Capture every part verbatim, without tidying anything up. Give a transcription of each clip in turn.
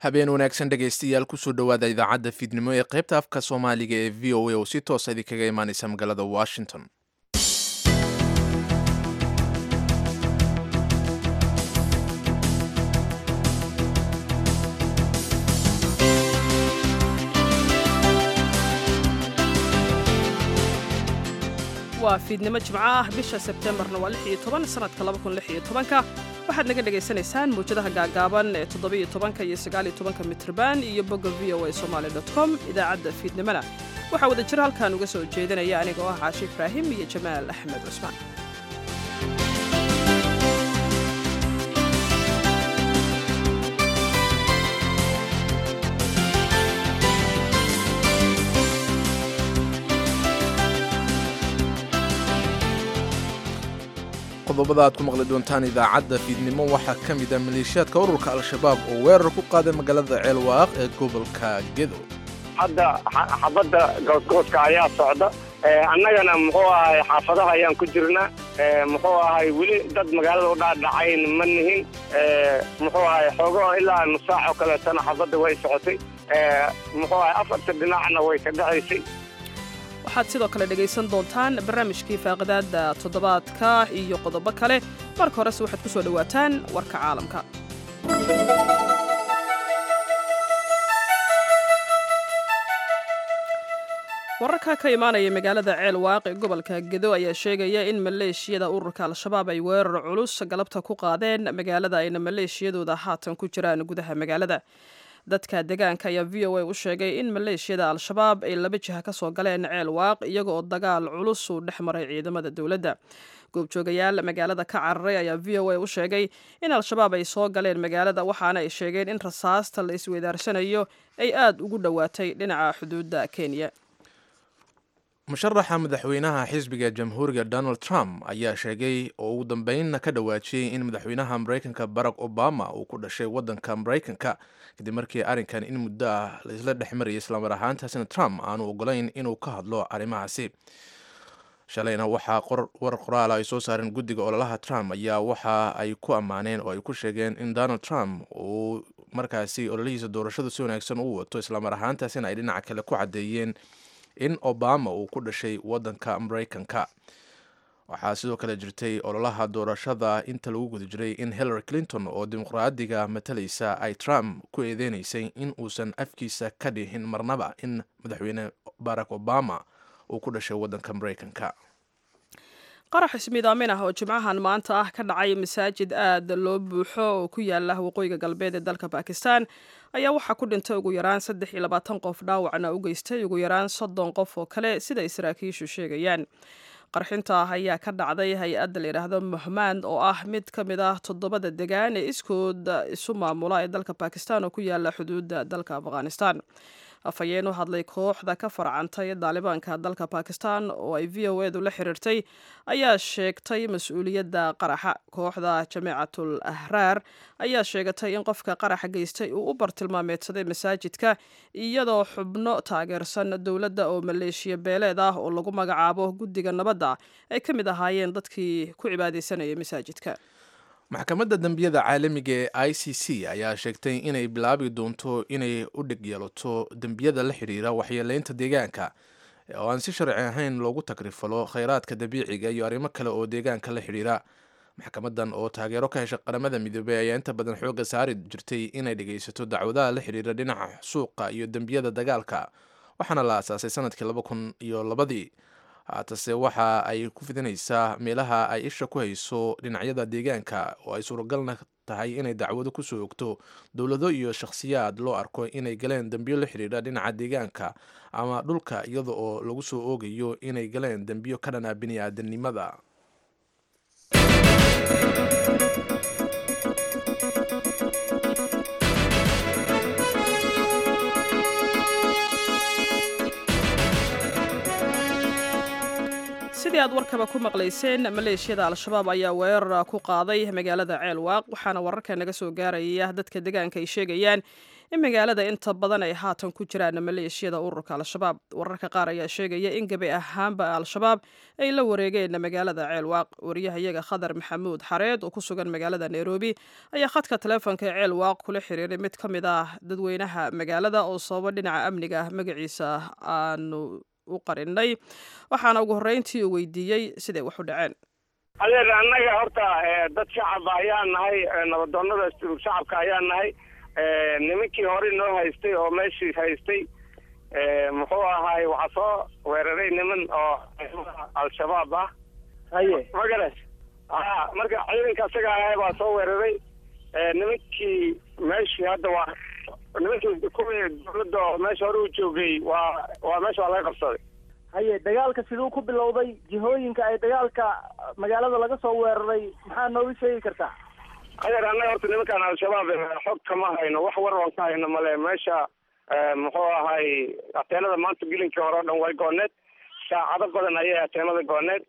habeen wanaagsan dhegaystayaal kusoo dhowaada idaacadda fiidnimo ee qaybta afka soomaaliga ee v o a oo si toosa idinkaga imaaneysa magaalada washington. waa fiidnimo jimco ah bisha sebtembarna waa lix iyo toban sanadka laba kun lix iyo tobanka waxaad naga dhagaysanaysaan muujadaha gaagaaban ee toddoba iyo tobanka iyo sagaal iyo tobanka mitrban iyo bogga v o a somali dot com idaacadda fiidnimona waxaa wada jira halkaan uga soo jeedinaya aniga oo ah caashi ibraahim iyo jamaal axmed cusmaan. qodobada aad ku maqli doontaan idaacadda fiidnimo waxaa ka mid ah maleeshiyaadka ururka al-shabaab oo weerar ku qaaday magaalada ceelwaaq ee gobolka gedo. hadda xabadda goosgooska ayaa socda annagana muxuu ahay xaafadaha ayaan ku jirnaa muxuu ahay weli dad magaalada u dhaadhacayn ma nihin muxuu ahay xoogo ilaa nus saac oo kaleetana xabadda way socotay muxuu ahay afarta dhinacna way ka dhacaysay. waxaad sidoo kale dhegaysan doontaan barnaamijkii faaqidaada toddobaadka iyo qodobo kale marka horese waxaad ku soo dhowaataan warka caalamka. wararka ka imaanaya magaalada ceelwaaq ee gobolka gedo ayaa sheegaya in maleeshiyada ururka al-shabaab ay weerar culus galabta ku qaadeen magaalada ayna maleeshiyadooda haatan ku jiraan gudaha magaalada. dadka deegaanka ayaa v o a u sheegay in maleeshiyada al-shabaab ay laba jiha ka soo galeen ceelwaaq iyaga oo dagaal culus uu dhex maray ciidamada dowladda. goobjoogayaal magaalada ka cararay ayaa v o a u sheegay in al-shabaab ay soo galeen magaalada waxaana ay sheegeen in rasaasta la isweydaarsanayo ay aada ugu dhowaatay dhinaca xuduudda kenya. musharaxa madaxweynaha xisbiga jamhuuriga donald trump ayaa sheegay oo ugu dambeynna ka dhawaajiyey in madaxweynaha maraykanka barack obama uu ku dhashay waddanka maraykanka kadib markii arrinkan in muddo ah la isla dhex marayay islamar ahaantaasina trump aanu ogolayn inuu ka hadlo arrimahaasi. shalayna waxaa war qoraala ay soo saareen guddiga ololaha trump ayaa waxa ay ku ammaaneen oo ay ku sheegeen in donald trump uu markaasi ololihiisa doorashadu si wanaagsan u wato islamar ahaantaasina ay dhinaca kale ku caddeeyeen in obama uu ku dhashay waddanka maraykanka. waxaa sidoo kale jirtay ololaha doorashada inta lagu guda jiray in hillary clinton oo dimuqraadiga matalaysa ay trump ku eedeynaysay in uusan afkiisa ka dhihin marnaba in madaxweyne barack obama uu ku dhashay waddanka maraykanka. qarax ismiidaamin ah oo jimcahan maanta ah ka dhacay masaajid aad loo buuxo oo ku yaala waqooyiga galbeed ee dalka bakistan ayaa waxaa ku dhintay ugu yaraan saddex iyo labaatan qof dhaawacna u geystay ugu yaraan soddon qof oo kale sida ay saraakiishu sheegayaan. qarxinta ah ayaa ka dhacday hay-adda la yidhaahdo muhmand oo ah mid ka mid ah toddobada degaan ee iskooda isu maamula ee dalka bakistan oo ku yaala xuduudda dalka afghanistan. afhayeen u hadlay kooxda ka farcantay daalibaanka dalka bakistan oo ay v o edu la xiriirtay ayaa sheegtay mas-uuliyadda qaraxa. kooxda jamiicatul ahraar ayaa sheegatay in qofka qaraxa geystay uu u bartilmaameedsaday masaajidka iyadoo xubno taageersan dowladda oo maleeshiya beeleed ah oo lagu magacaabo guddiga nabadda ay ka mid ahaayeen dadkii ku cibaadaysanayay masaajidka. maxkamadda dembiyada caalamiga ee i c c ayaa sheegtay inay bilaabi doonto inay u dhig yeelato dembiyada la xidhiira waxyeeleynta deegaanka oo aan si sharci ahayn loogu takrifalo khayraadka dabiiciga iyo arrimo kale oo deegaanka la xidhiira. maxkamadan oo taageero ka hesha qaramada midoobey ayaa inta badan xooga saari jirtay inay dhegaysato dacwadaha la xidhiira dhinaca suuqa iyo dembiyada dagaalka waxaana la aasaasay sanadkii laba kun iyo labadii. haatase waxa ay ku fidinaysaa meelaha ay isha ku hayso dhinacyada deegaanka oo ay suuragalna tahay inay dacwado kusoo ogto dowlado iyo shakhsiyaad loo arko inay galeen dembiyo la xidhiidha dhinaca deegaanka ama dhulka iyada oo lagu soo oogayo inay galeen dembiyo ka dhana bini-aadanimada. sidii aad warkaba ku maqlayseen maleeshiyada al-shabaab ayaa weerar ku qaaday magaalada ceelwaaq waxaana wararka naga soo gaaraya dadka deegaanka ay sheegayaan in magaalada inta badan ay haatan ku jiraan maleeshiyada ururka al-shabaab wararka qaar ayaa sheegaya in gabi ahaanba al-shabaab ay la wareegeen magaalada ceelwaaq wariyahayaga khadar maxamuud xareed oo ku sugan magaalada nairobi ayaa khadka taleefonka ee ceelwaaq kula xiriiray mid ka mid ah dadweynaha magaalada oo sababa dhinaca amniga magaciisa aanu u qarinay waxaana ugu horreyntii uu weydiiyey siday wax u dhaceen adeer annaga horta dad shacab ayaan nahay nabadoonnada shacabka ayaan nahay nimankii hore noo haystay oo meeshii haystay muxuu ahaay waxaa soo weeraray niman oo al-shabaab ah haye magaras a marka ciidanka isaga ahay baa soo weeraray nimankii meeshii hadda waa nimankii kuwii dawladda oo meesha hore u joogay waa waa meesha waa laga qabsaday haye dagaalka siduu ku bilowday jihooyinka ay dagaalka magaalada laga soo weeraray maxaa nooga sheegi kartaa adeer annaga horta nimankaan al-shabaab xog kama hayno wax war oon ka hayno male meesha muxuu ahay ateenada maanta bilinkii hore o dhan way gooneed saacado badan ayay ateenada gooneed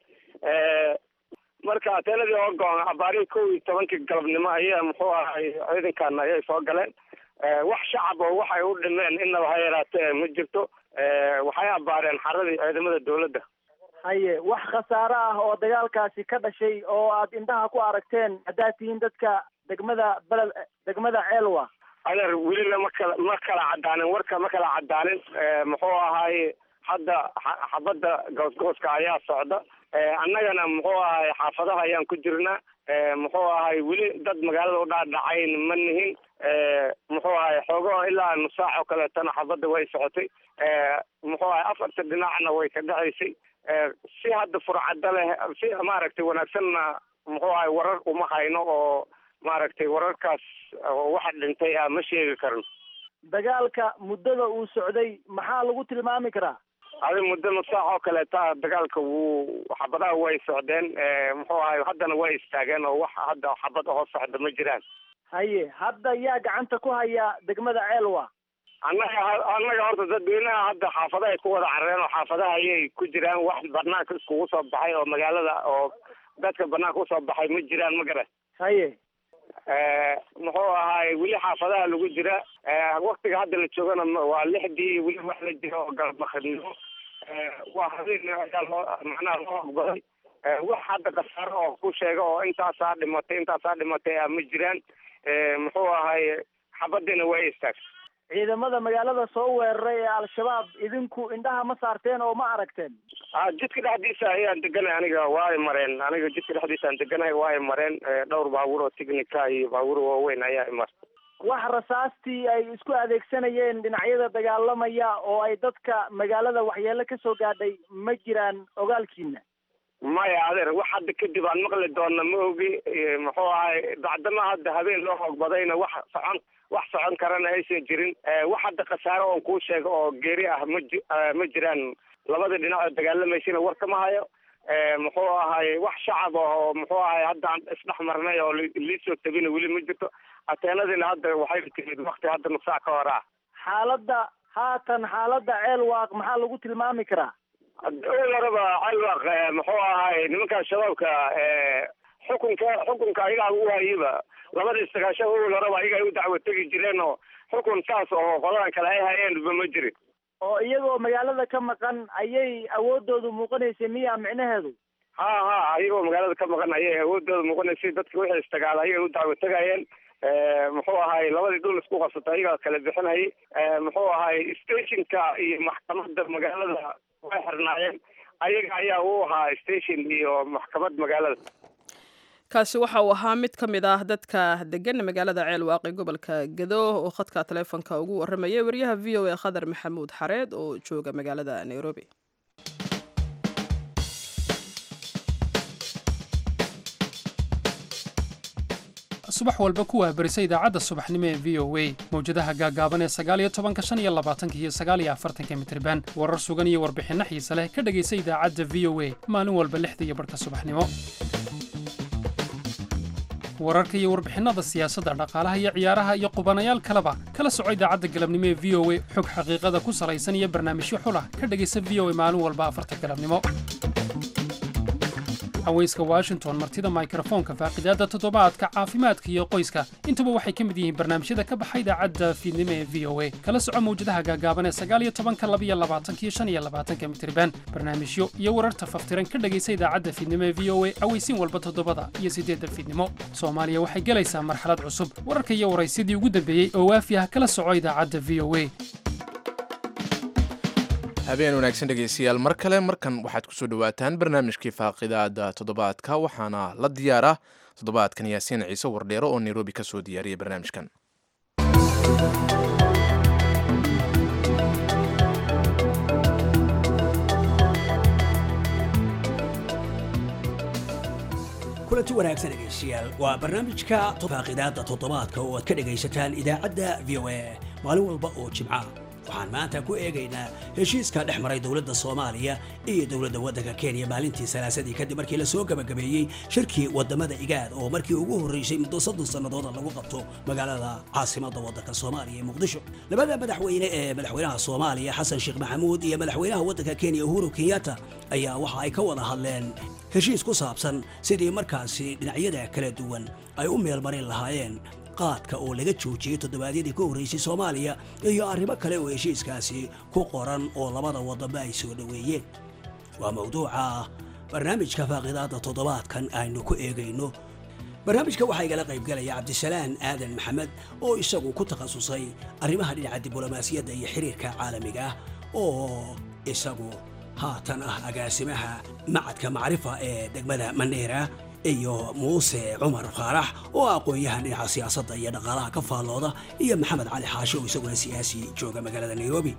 marka ateenadii oo goon abaarihii kow iyo tobankii galabnimo ayaa muxuu ahay ciidankan ayay soo galeen wax shacab oo waxay u dhimeen innaba ha yaraatee ma jirto waxay abaareen xaradii ciidamada dawladda haye wax khasaare ah oo dagaalkaasi ka dhashay oo aad indhaha ku aragteen haddaad tihiin dadka degmada beled degmada ceelwa adeer weli lama kala ma kala cadaanin warka ma kala cadaanin muxuu ahaay hadda xabadda goosgooska ayaa socda annagana muxuu ahay xaafadaha ayaan ku jirnaa muxuu ahay weli dad magaalada u dhaadhacayn ma nihin muxuu ahay xoogo ilaa nus saac oo kaleetana xabadda way socotay muxuu ahay afarta dhinacna way ka dhacaysay si hadda furcadda leh si maaragtay wanaagsanna muxuu ahay warar uma hayno oo maaragtay wararkaas waxa dhintay ah ma sheegi karno dagaalka muddada uu socday maxaa lagu tilmaami karaa adi muddo nus saac oo kaleeta dagaalka wuu xabadaha way socdeen muxuu ahay haddana way istaageen oo wax hadda xabad ahoo socda ma jiraan haye hadda yaa gacanta ku haya degmada ceelwa annaga annaga horta dadweynaha hadda xaafadahay ku wada carareen oo xaafadaha ayay ku jiraan wax banaanka iskugu soo baxay oo magaalada oo dadka banaanka usoo baxay ma jiraan ma garan haye muxuu ahaay weli xaafadaha lagu jira waktiga hadda la joogana waa lixdii weli wax la jira oo galabakadnimo waa habeen ayaa loo macnaha loo ogolay wax hadda khasaaro oo ku sheega oo intaasaa dhimatay intaasaa dhimatay a ma jiraan muxuu ahaay xabadiina waa istaagtay ciidamada magaalada soo weeraray ee al-shabaab idinku indhaha ma saarteen oo ma aragteen jidka dhexdiisa ayaan deganahay aniga waa ay mareen aniga jidka dhexdiisa aan deganahay waa ay mareen dhowr baabuur oo technica iyo baabuur waaweyn ayaa imartay wax rasaastii ay isku adeegsanayeen dhinacyada dagaalamaya oo ay dadka magaalada waxyeelo ka soo gaadhay ma jiraan ogaalkiina maya adeer wax hadda kadib aan maqli doona ma ogi muxuu ahay bacdama hadda habeen loo hogbadayna wax socon wax socon karana aysan jirin wax hadda khasaaro oon kuu sheego oo geeri ah ma ma jiraan labada dhinac oo dagaalamaysana war kama hayo muxuu ahay wax shacab ah oo muxuu ahay hadda aan isdhex marnay oo liisoo tabina weli ma jirto ateenadina hadda waxay timid wakti hadda nus saac ka hor ah xaaladda haatan xaaladda ceelwaaq maxaa lagu tilmaami karaa awal horeba ceelwaaq muxuu ahay nimanka shabaabka xukunka xukunka ayagaa u hayaba labada istagaasho awal horeba ayaga ay u dacwo tegi jireen oo xukun saas oo qoladan kale ay hayeenba ma jirin oo iyagoo magaalada ka maqan ayay awoodoodu muuqanaysay miyaa micnaheedu ha ha iyagoo magaalada ka maqan ayay awoodooda muuqanaysay dadka wixii istagaal ayay u dacwo tegayeen muxuu ahay labadii dhul isku qabsata ayagaa kala bixinayay muxuu ahay stationka iyo maxkamada magaalada way xirnaayeen ayaga ayaa u ahaa station iyo maxkamad magaalada kaasi waxa uu ahaa mid ka mid ah dadka degan magaalada ceelwaaq ee gobolka gado oo khadka taleefonka ugu warramayay wariyaha v o a khadar maxamuud xareed oo jooga magaalada nairobi subax walba ku wahbarisa idaacadda subaxnimo ee v o a mawjadaha gaagaaban ee sagaal iyo tobanka shan iyo labaatanka iyo sagaal iyo afartanka mitirban warar sugan iyo warbixinno xiise leh ka dhegaysa idaacadda v o a maalin walba lixda iyo barhka subaxnimo wararka iyo warbixinnada siyaasadda dhaqaalaha iyo ciyaaraha iyo qubanayaal kaleba kala soco idaacadda galabnimo ee v o a xog xaqiiqada ku salaysan iyo barnaamijyo xulah ka dhegaysa v o a maalin walba afarta galabnimo haweyska washington martida mikrofoonka faaqidaada toddobaadka caafimaadka iyo qoyska intuba waxay ka mid yihiin barnaamijyada ka baxa idaacadda fiidnimo ee v o a kala soco mawjadaha gaagaaban ee sagaal iyo tobanka laba iyo labaatanka iyo shan iyo labaatanka mitirban barnaamijyo iyo wararta faftiran ka dhegaysa idaacadda fiidnimo ee v o a aweysiin walba toddobada iyo siddeedda fiidnimo soomaaliya waxay gelaysaa marxalad cusub wararka iyo waraysidii ugu dambeeyey oo waafi ah kala soco idaacadda v o a. habeen wanaagsan dhegaystayaal mar kale markan waxaad ku soo dhawaataan barnaamijkii faaqidaada toddobaadka waxaana la diyaaraa toddobaadkan yaasiin ciise wardheero oo nairobi ka soo diyaariyay barnaamijkan. kulanti wanaagsan dhegaystayaal waa barnaamijka faaqidaada toddobaadka oo aad ka dhegaysataan idaacadda v o a maalin walba oo jimca waxaan maanta ku eegaynaa heshiiska dhex maray dowladda Soomaaliya iyo dowladda waddanka Kenya maalintii salaasadii kadib markii la soo gabagabeeyay shirkii wadamada igaad oo markii ugu horeysay muddo soddon sanadood lagu qabto magaalada caasimadda waddanka Soomaaliya ee Muqdisho. labada madaxweyne ee madaxweynaha Soomaaliya Xasan Sheekh Maxamuud iyo madaxweynaha waddanka Kenya Uhuru Kenyatta ayaa waxa ay ka wada hadleen heshiis ku saabsan sidii markaasi dhinacyada kala duwan ay u meel marin lahaayeen qaadka oo laga joojiyay toddobaadyadii ka horeysay Soomaaliya iyo arrimo kale oo heshiiskaasi ku qoran oo labada waddan ay soo dhaweeyeen. waa mawduuca barnaamijka faaqidaada toddobaadkan aynu ku eegayno. barnaamijka waxaa igala qayb galaya Cabdisalaan Aadan Maxamed oo isagu ku takhasusay arrimaha dhinaca diblomaasiyadda iyo xiriirka caalamiga ah oo isagu haatan ah agaasimaha macadka macrifa ee degmada Mandheera iyo Muuse Cumar Faarax oo aqoon-yahan dhinaca siyaasadda iyo dhaqaalaha ka faallooda iyo Maxamed Cali Xaashi oo isaguna siyaasi jooga magaalada Nairobi.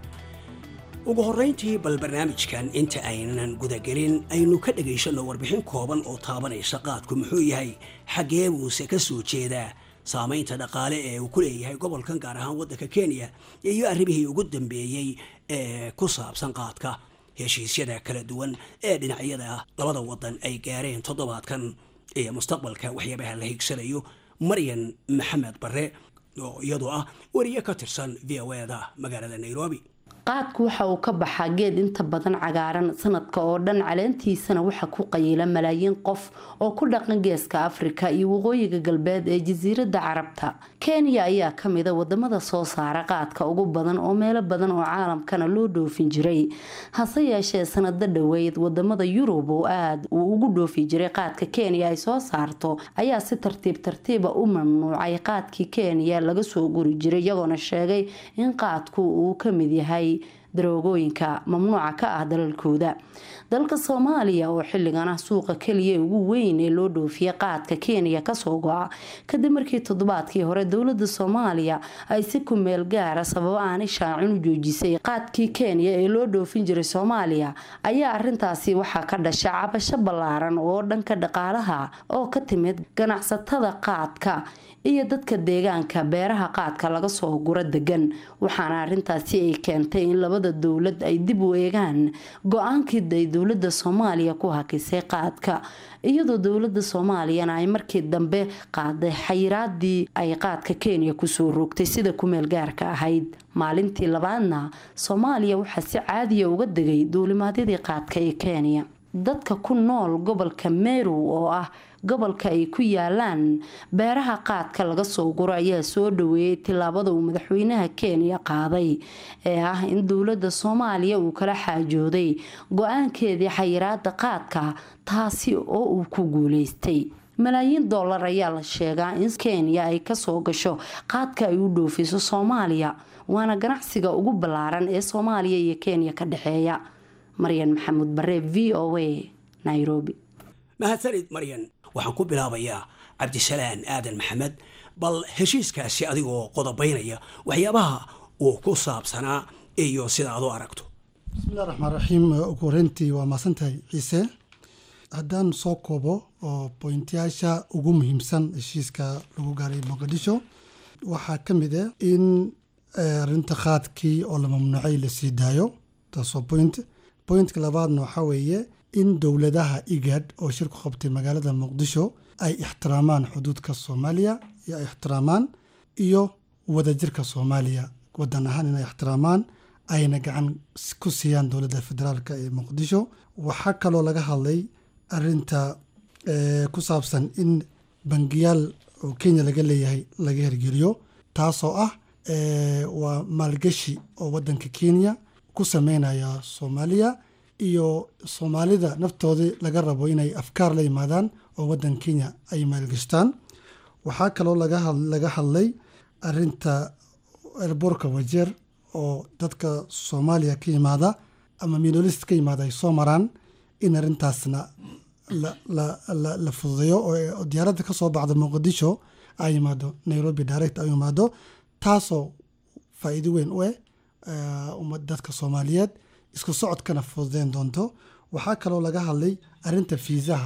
ugu horreyntii bal barnaamijkan inta aynan gudagelin aynu ka dhagaysano warbixin kooban oo taabanaysa qaadku muxuu yahay xagee buuse ka soo jeedaa saamaynta dhaqaale ee uu ku leeyahay gobolkan gaar ahaan waddanka Kenya iyo arrimihii ugu dambeeyey ee ku saabsan qaadka heshiisyada kala duwan ee dhinacyada labada waddan ay gaareen toddobaadkan iyo mustaqbalka waxyaabaha la higsanayo. Maryan Maxamed Barre oo iyadoo ah wariye ka tirsan V O A da magaalada Nairobi. qaadku waxa uu ka baxaa geed inta badan cagaaran sanadka oo dhan caleentiisana waxa ku qayila malaayiin qof oo ku dhaqan geeska Afrika iyo waqooyiga galbeed ee jasiiradda Carabta. Kenya ayaa ka mid ah wadamada soo saara qaadka ugu badan oo meelo badan oo caalamkana loo dhoofin jiray. hase yeeshee sanado dhaweyd wadamada Yurub oo aad uu ugu dhoofi jiray qaadka Kenya ay soo saarto ayaa si tartiib tartiib u mamnuucay qaadkii Kenya laga soo guri jiray iyagoona sheegay in qaadku uu ka mid yahay daroogooyinka mamnuuca ka ah dalalkooda. dalka Soomaaliya oo xilligan ah suuqa kaliya ugu weyn ee loo dhoofiyo qaadka Kenya ka soo go'a kadib markii toddobaadkii hore dowladda Soomaaliya ay si ku meel gaar ah sabab aan shaacin u joojisay qaadkii Kenya ee loo dhoofin jiray Soomaaliya ayaa arintaasi waxa ka dhashay cabasho ballaaran oo dhanka dhaqaalaha oo ka timid ganacsatada qaadka iyo dadka deegaanka beeraha qaadka laga soo guro degan waxaana arintaasi ay keentay in labada dawlad ay dib u eegaan go'aankii ay dowladda Soomaaliya ku hakisay qaadka iyadoo dowladda Soomaaliya ay markii dambe qaaday xayiraadii ay qaadka Kenya ku soo rogtay sida ku meel gaarka ahayd. maalintii labaadna Soomaaliya waxa si caadi ah uga degay duulimaadyadii qaadka ee Kenya. dadka ku nool gobolka Meru oo ah gobolka ay ku yaalaan beeraha qaadka laga soo guro ayaa soo dhaweeyay tilaabada uu madaxweynaha Kenya qaaday ee ah in dowladda Soomaaliya uu kala xaajooday go'aankeedii xayiraadda qaadka taasi oo uu ku guuleystay. malaayiin dollar ayaa la sheegaa in Kenya ay ka soo gasho qaadka ay u dhoofiso Soomaaliya waana ganacsiga ugu ballaaran ee Soomaaliya iyo Kenya ka dhaxeeya. Maryan Maxamed Barre V O A Nairobi. mahadsanid Maryan. waxaan ku bilaabayaa Cabdisalaan Aadan Maxamed bal heshiiskaasi adigoo qodobaynaya waxyaabaha uu ku saabsanaa iyo sida aad u aragto. bismillaahir rahmaanir rahiim. ugu horeyntii waa maasantahay ciise haddaan soo koobo oo pointiyaasha ugu muhiimsan heshiiska lagu gaaray Mogadisho waxaa ka mid ah in arrinta qaadkii oo la mamnuucay la sii daayo taasoo point pointka labaadna waxaa weeye in dowladaha IGAD oo shir ku qabtay magaalada Muqdisho ay ixtiraamaan xuduudka Soomaaliya iyo ay ixtiraamaan iyo wadajirka Soomaaliya wadan ahaan inay ixtiraamaan ayna gacan ku siiyaan dowladda federaalka ee Muqdisho. waxaa kaloo laga hadlay arrinta ku saabsan in bangiyaal oo Kenya laga leeyahay laga hirgeliyo taasoo ah waa maalgashi oo wadanka Kenya ku sameynaya Soomaaliya iyo Soomaalida naftooda laga rabo inay afkaar la yimaadaan oo wadan Kenya ay maalgashtaan. waxaa kaloo laga laga hadlay arinta airportka Wajeer oo dadka Soomaaliya ka yimaada ama minorist ka yimaada ay soo maraan in arintaasna la la la, la fududeeyo oo diyaaradda ka soo baxda Muqdisho ay yimaado Nairobi direct ay yimaado taasoo faa'iido weyn u ah ummadda dadka Soomaaliyeed isku socodkana fududeyn doonto. waxaa kaloo laga hadlay arinta fiisaha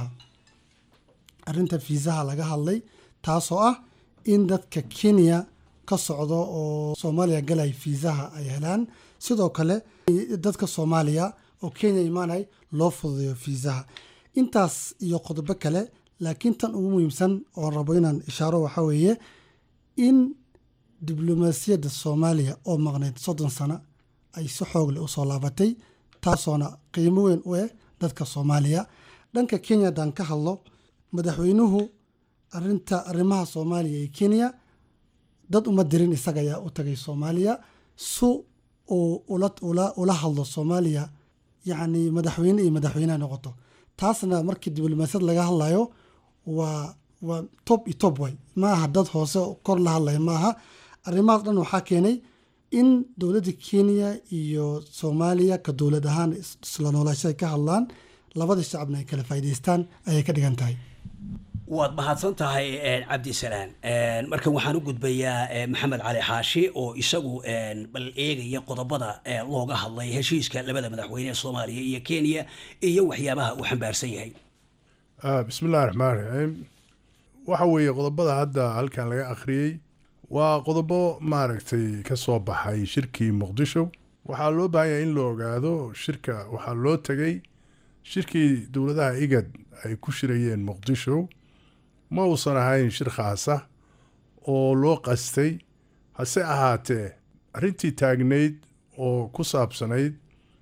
arinta fiisaha laga hadlay taasoo ah in dadka Kenya ka socdo oo Soomaaliya galay fiisaha ay helaan sidoo kale dadka Soomaaliya oo Kenya imaanay loo fududeeyo fiisaha. intaas iyo qodobo kale laakiin tan ugu muhiimsan oo rabo inaan ishaaro waxa weeye in diblomaasiyadda Soomaaliya oo maqnayd soddon sano ay si xoog leh u soo laabatay taasoona qiimo weyn u ah dadka Soomaaliya. dhanka Kenya dan ka hadlo madaxweynuhu arinta arrimaha Soomaaliya iyo Kenya dad uma dirin isaga ayaa u tagay Soomaaliya su oo ula ula ula hadlo Soomaaliya yani madaxweyne iyo madaxweynaha noqoto taasna markii diblomaasiyad laga hadlayo waa waa top iyo top way maaha dad hoose kor la hadlayo maaha. arrimahaas dhan waxaa keenay in dowladda Kenya iyo Soomaaliya ka dowlad ahaan isla noolaashay ka hadlaan labada shacabna ay kala faa'iideystaan ayay ka dhigan tahay. waad mahadsan tahay cabdisalaan. markan waxaan u gudbayaa maxamed cali xaashi oo isagu bal eegaya qodobada looga hadlay heshiiska labada madaxweyne ee Soomaaliya iyo Kenya iyo waxyaabaha uu xambaarsan yahay. bismillahi raxmaani raxiim. waxa weeye qodobada hadda halkan laga akhriyey waa qodobo maaragtay ka soo baxay shirkii Muqdisho. waxaa loo baahan yahay in la ogaado shirka waxaa loo tagay shirkii dowladaha igad ay ku shirayeen Muqdisho ma uusan ahayn shir khaas ah oo loo qastay hase ahaatee arrintii taagnayd oo ku saabsanayd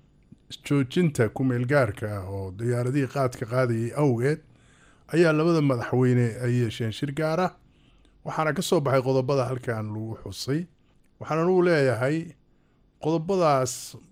joojinta ku-meelgaarka ah oo diyaaradihii qaadka qaadayay awgeed ayaa labada madaxweyne ay yeesheen shir gaar ah waxaana ka soo baxay qodobada halkan lagu xusay. waxaan anugu leeyahay qodobadaas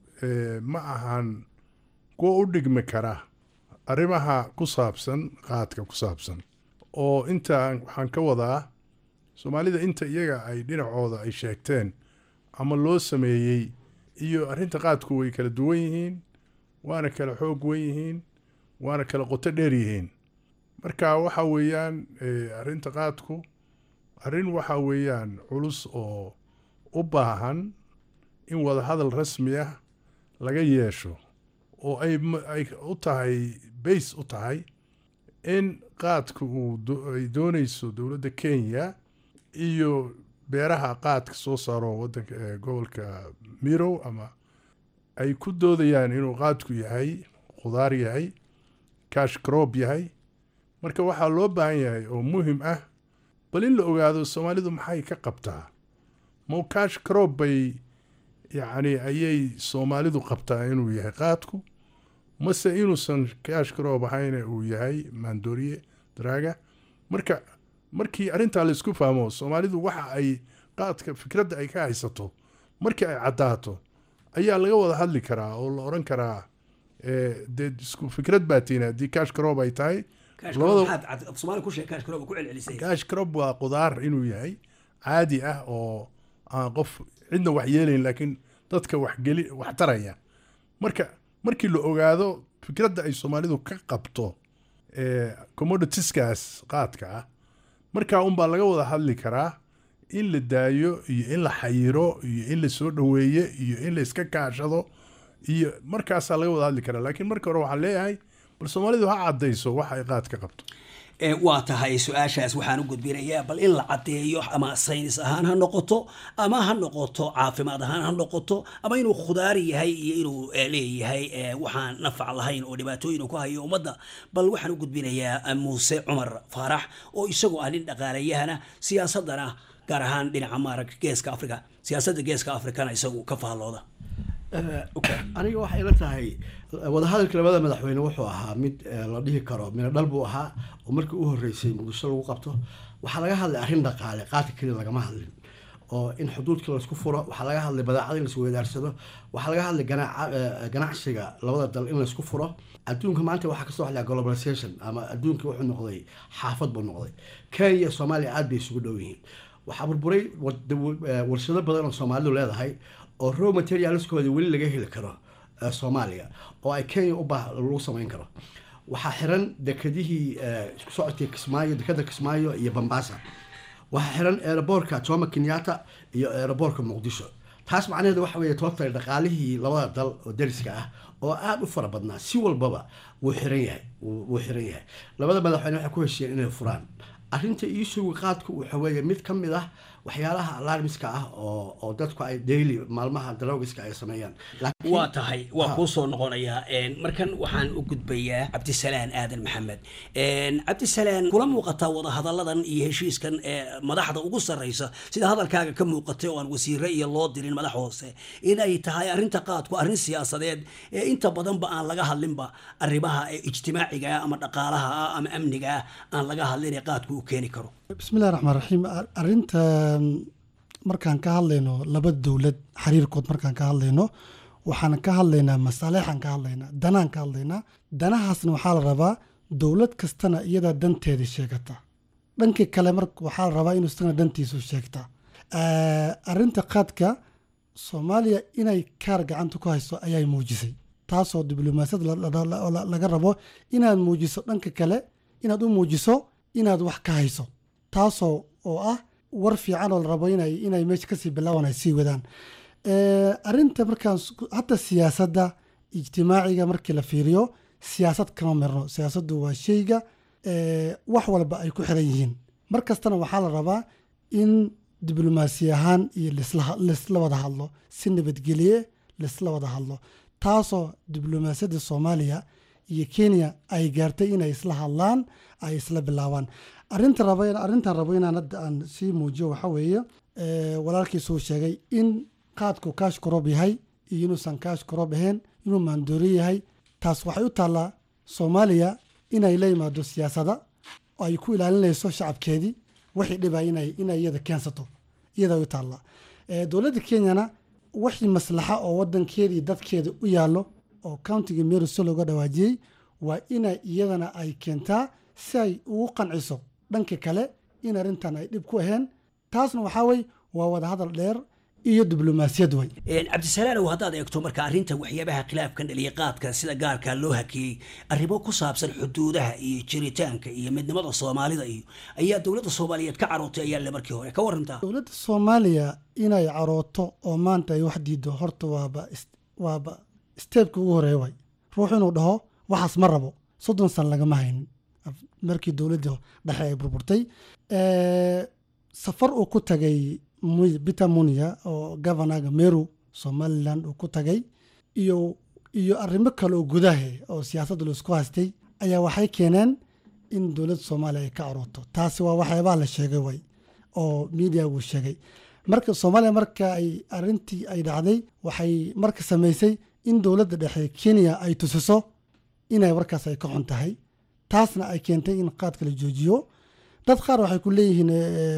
ma ahan kuwa u dhigmi kara arrimaha ku saabsan qaadka ku saabsan oo inta waxaan ka wadaa Soomaalida inta iyaga ay dhinacooda ay sheegteen ama loo sameeyey iyo arrinta qaadku way kala duwan yihiin waana kala xoog weyn yihiin waana kala qoto dheer yihiin. marka waxa weeyaan arrinta qaadku arrin waxa weeyaan culus oo u baahan in wada hadal rasmi ah laga yeesho oo ay ay u tahay base u tahay in qaadku uu ay doonayso dowladda Kenya iyo beeraha qaadka soo saaro wadanka gobolka Miro ama ay ku doodayaan inuu qaadku yahay khudaar yahay cash crop yahay. marka waxaa loo baahan yahay oo muhiim ah bal in la ogaado Soomaalidu maxay ka qabtaa ma cash crop bay yani ayay Soomaalidu qabtaa inuu yahay qaadku mase inuusan cash crop ahayn uu yahay maandooriye daraaga. marka markii arrintaa la isku fahmo Soomaalidu waxa ay qaadka fikradda ay ka haysato markii ay cadaato ayaa laga wada hadli karaa oo la oran karaa ee dee isku fikrad baatina di cash crop ay tahay Soomaali ku sheeg cash crop ku celcelisay. cash crop waa qudaar inuu yahay caadi ah oo aan qof cidna wax yeelayn laakiin dadka wax geli wax taraya. marka markii la ogaado fikradda ay Soomaalidu ka qabto ee commoditieskaas qaadka ah marka un baa laga wada hadli karaa in la daayo iyo in la xayiro iyo in la soo dhaweeyo iyo in la iska kaashado iyo markaas laga wada hadli karaa. laakiin marka hore waxaan leeyahay bal Soomaalidu ha cadayso wax ay qaad ka qabto. ee waa tahay su'aashaas waxaan u gudbinayaa bal in la cadeeyo ama saynis ahaan ha noqoto ama ha noqoto caafimaad ahaan ha noqoto ama inuu khudaar yahay iyo inuu leeyahay waxaan nafac lahayn oo dhibaatooyin ku hayo ummadda. bal waxaan u gudbinayaa Muuse Cumar Faarax oo isagu ah nin dhaqaaleyahana siyaasadana gaar ahaan dhinaca maarag geeska Afrika siyaasadda geeska Afrikana isagu ka faallooda. aniga waxay la tahay wadahadalka labada madaxweyne wuxuu ahaa mid la dhihi karo mina dhal buu ahaa oo markii u horeysay muqdisho lagu qabto waxaa laga hadlay arrin dhaqaale qaadka keliya lagama hadlin oo in xuduudka la isku furo waxaa laga hadlay badeecada in la isweydaarsado waxaa laga hadlay ganacsiga labada dal in la isku furo adduunka maanta waxaa kasoo hadlaya globalization ama adduunka wuxuu noqday xaafad buu noqday Kenya iyo Soomaaliya aad bay isugu dhow yihiin waxaa burburay warshado badan oo Soomaalidu leedahay oo raw materialskooda weli laga heli karo Soomaaliya oo ay Kenya u baahan lagu sameyn karo waxaa xiran dekadihii isku socodkii Kismaayo dekada Kismaayo iyo Mombasa waxaa xiran airportka Jomo Kenyatta iyo airportka Muqdisho taas macnaheedu waxa weeye toobtay dhaqaalihii labada dal oo dariska ah oo aad u fara badnaa si walbaba wuu xiran yahay wuu xiran yahay labada madaxweyne waxay ku heshiiyeen inay furaan arrinta isugu qaadku waxa weeye mid ka mid ah waxyaalaha alarmiska ah oo oo dadku ay daily maalmaha daroogiska ay sameeyaan waa tahay waa ku soo noqonayaa een markan waxaan u gudbayaa Cabdisalaan Aadan Maxamed een Cabdisalaan kula muuqata wada hadalladan iyo heshiiskan ee madaxda ugu sareysa sida hadalkaaga ka muuqatay oo aan wasiirro iyo loo dirin madax hoose in ay tahay arrinta qaadku arrin siyaasadeed ee inta badan ba aan laga hadlinba arrimaha ijtimaaciga ama dhaqaalaha ama amniga aan laga hadlin qaadku u keeni karo bismillaahir rahmaanir rahiim arrinta markaan ka hadlayno laba dawlad xiriirkood markaan ka hadlayno waxaan ka hadlaynaa masaalixan ka hadlaynaa danaan ka hadlaynaa danahaasna waxaa la rabaa dawlad kastana iyada danteeda sheegata dhanka kale marka waxaa la rabaa inuu isagana dantiisu sheegta arrinta qaadka Soomaaliya inay kaar gacanta ku hayso ayay muujisay taasoo diblomaasiyad laga rabo inaad muujiso dhanka kale inaad u muujiso inaad wax ka hayso taasoo oo ah war fiican oo la rabo inay inay meesha kasii bilaaban ay sii wadaan arrinta markaan hadda siyaasadda ijtimaaciga markii la fiiriyo siyaasad kama mirno siyaasaddu waa shayga wax walba ay ku xiran yihiin mar kastana waxaa la rabaa in diblomaasi ahaan iyo lisla wada hadlo si nabadgelye lisla wada hadlo taasoo diblomaasiyadda Soomaaliya iyo Kenya ay gaartay inay isla hadlaan ay isla bilaabaan arrinta rabayna arrinta rabayna hadda aan si muujiyo waxa weeye ee walaalkiisu sheegay in qaadku kaash korob yahay iyo inuu san kaash korob ahayn inuu maandoori yahay taas waxay u taalaa Soomaaliya inay la yimaado siyaasadda oo ay ku ilaalinayso shacabkeedii wixii dhibay inay inay iyada keensato iyada u taalaa ee dawladda Kenyana wixii maslaxa oo wadankeedii dadkeeda u yaalo oo countiga Meru soo looga dhawaajiyay waa inay iyadana ay keentaa si ay ugu qanciso dhanka kale in arrintan ay dhib ku ahayn taasna waxa way waa wada hadal dheer iyo diblomaasiyad way een Cabdisalaan oo hadaad eegto marka arrinta waxyaabaha khilaafkan dhaliya qaadka sida gaarka loo hakiyay arrimo ku saabsan xuduudaha iyo jiritaanka iyo midnimada Soomaalida iyo ayaa dawladda Soomaaliyeed ka carootay ayaa la markii hore ka warantaa dawladda Soomaaliya inay carooto oo maanta ay wax diido horta waaba waaba stepka ugu horeeyay way ruux inuu dhaho waxaas ma rabo soddon san lagama hayn markii dawladda dhexe ay burburtay ee safar uu ku tagay Peter Munya oo governorga Meru Somaliland uu ku tagay iyo iyo arrimo kale oo gudaha oo siyaasadda la isku haystay ayaa waxay keeneen in dawladda Soomaaliya ay ka carooto taasi waa waxyaabo la sheegay way oo media uu sheegay marka Soomaaliya marka ay arrintii ay dhacday waxay marka sameysay in dawladda dhexe Kenya ay tusiso inay warkaas ay ka xun tahay taasna ay keentay in qaadka la joojiyo dad qaar waxay ku leeyihiin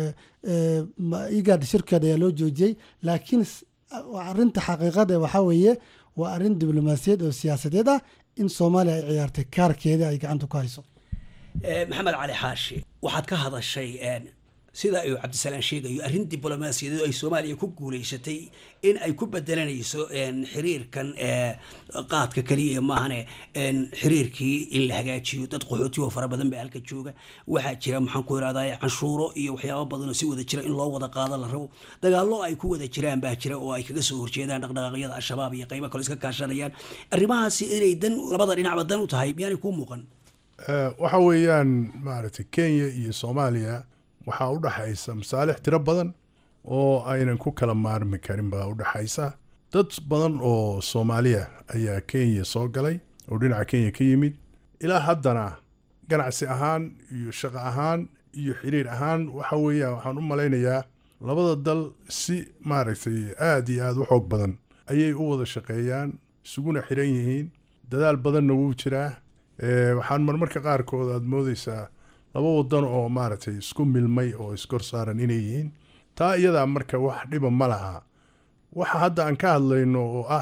iga shirkada loo joojiyay laakiin arrinta xaqiiqada waxa weeye waa arrin diblomaasiyad oo siyaasadeed ah in Soomaaliya ay ciyaartay kaarkeeda ay gacanta ku hayso maxamed cali xaashi waxaad ka hadashay sida ay Cabdisalaan sheegayo arrin diblomaasiyadeed ay Soomaaliya ku guuleysatay in ay ku bedelanayso een xiriirkan ee qaadka kaliya maahane een xiriirkii in la hagaajiyo dad qaxooti oo fara badan baa halka jooga waxa jira maxaan ku yiraahdaa canshuuro iyo waxyaabo badan oo si wada jira in loo wada qaado la rabo dagaallo ay ku wada jiraan baa jira oo ay kaga soo horjeedaan dhaqdhaqaaqyada al-shabaab iyo qaybo kale iska kaashanayaan arrimahaasi inay dan labada dhinacba dan u tahay miyaan ku muuqan waxa weeyaan maaragtay Kenya iyo Soomaaliya waxaa u dhaxaysa masaalix tiro badan oo aynan ku kala maarmi karin baa u dhaxaysa dad badan oo Soomaaliya ayaa Kenya soo galay oo dhinaca Kenya ka yimid ilaa haddana ganacsi ahaan iyo shaqo ahaan iyo xiriir ahaan waxa weeyaan waxaan u malaynayaa labada dal si maaragtay aad iyo aad u xoog badan ayay u wada shaqeeyaan isuguna xiran yihiin dadaal badanna wuu jiraa waxaan marmarka qaarkood aad moodeysaa laba wadan oo maaragtay isku milmay oo iskor saaran inay yihiin taa iyadaa marka wax dhiba ma laha waxa hadda aan ka hadlayno oo ah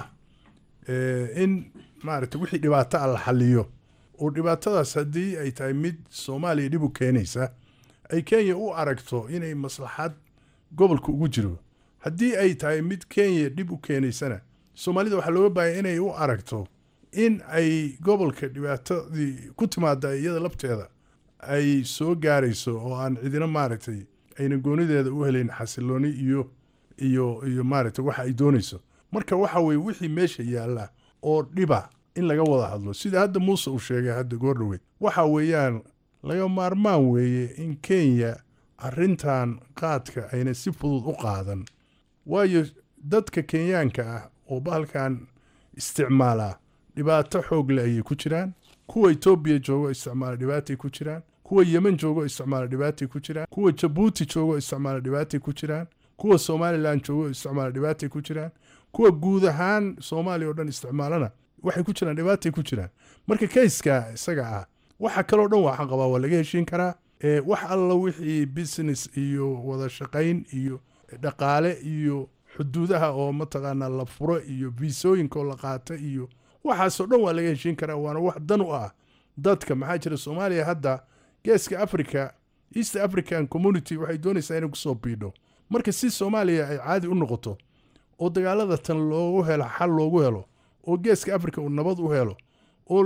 in maaragtay wixii dhibaato ah la xaliyo oo dhibaatadaas haddii ay tahay mid soomaaliya dhib u keenaysa ay kenya u aragto inay maslaxad gobolka ugu jiro haddii ay tahay mid kenya dhib u keenaysana soomaalida waxaa looga baahaya inay u aragto in ay gobolka dhibaatadii ku timaada iyada labteeda ay soo gaarayso oo aan cidina maaragtay ayna goonideeda u helayn xasilooni iyo iyo iyo maaragtay waxa ay doonayso marka waxa weeye wixii meesha yaalla oo dhiba in laga wada hadlo sida hadda muuse uu sheegay hadda goordhoweyd waxa weeyaan laga maarmaan weeye in kenya arrintan qaadka ayna si fudud u qaadan waayo dadka kenyaanka ah oo bahalkan isticmaala dhibaato xoog le ayay ku jiraan kuwa etoobiya joogo isticmaala dhibaatay ku jiraan kuwa yemen joogo isticmaala dhibaatay ku jiraan kuwa jabuuti joogo isticmaala dhibaatay ku jiraan kuwa somalilan joogo isticmaala dhibaatay ku jiraan kuwa guud ahaan soomaaliya oo dhan isticmaalana waxay ku jiraan dhibaatay ku jiraan marka kayska isaga ah waxa kaloo dhan waxaan qabaa waa laga heshiin karaa wax alla wixii business iyo wada shaqayn iyo dhaqaale iyo xuduudaha oo mataqaanaa la furo iyo viisooyinka oo la qaata iyo waxaasoo dhan waa laga heshiin karaa waana wax dan u ah dadka maxaa jira soomaaliya hadda geeska africa east african community waxay doonaysaa inay kusoo biidho marka si soomaaliya ay caadi u noqoto oo dagaalada tan loogu helo xal loogu helo oo geeska africa uu nabad u helo oo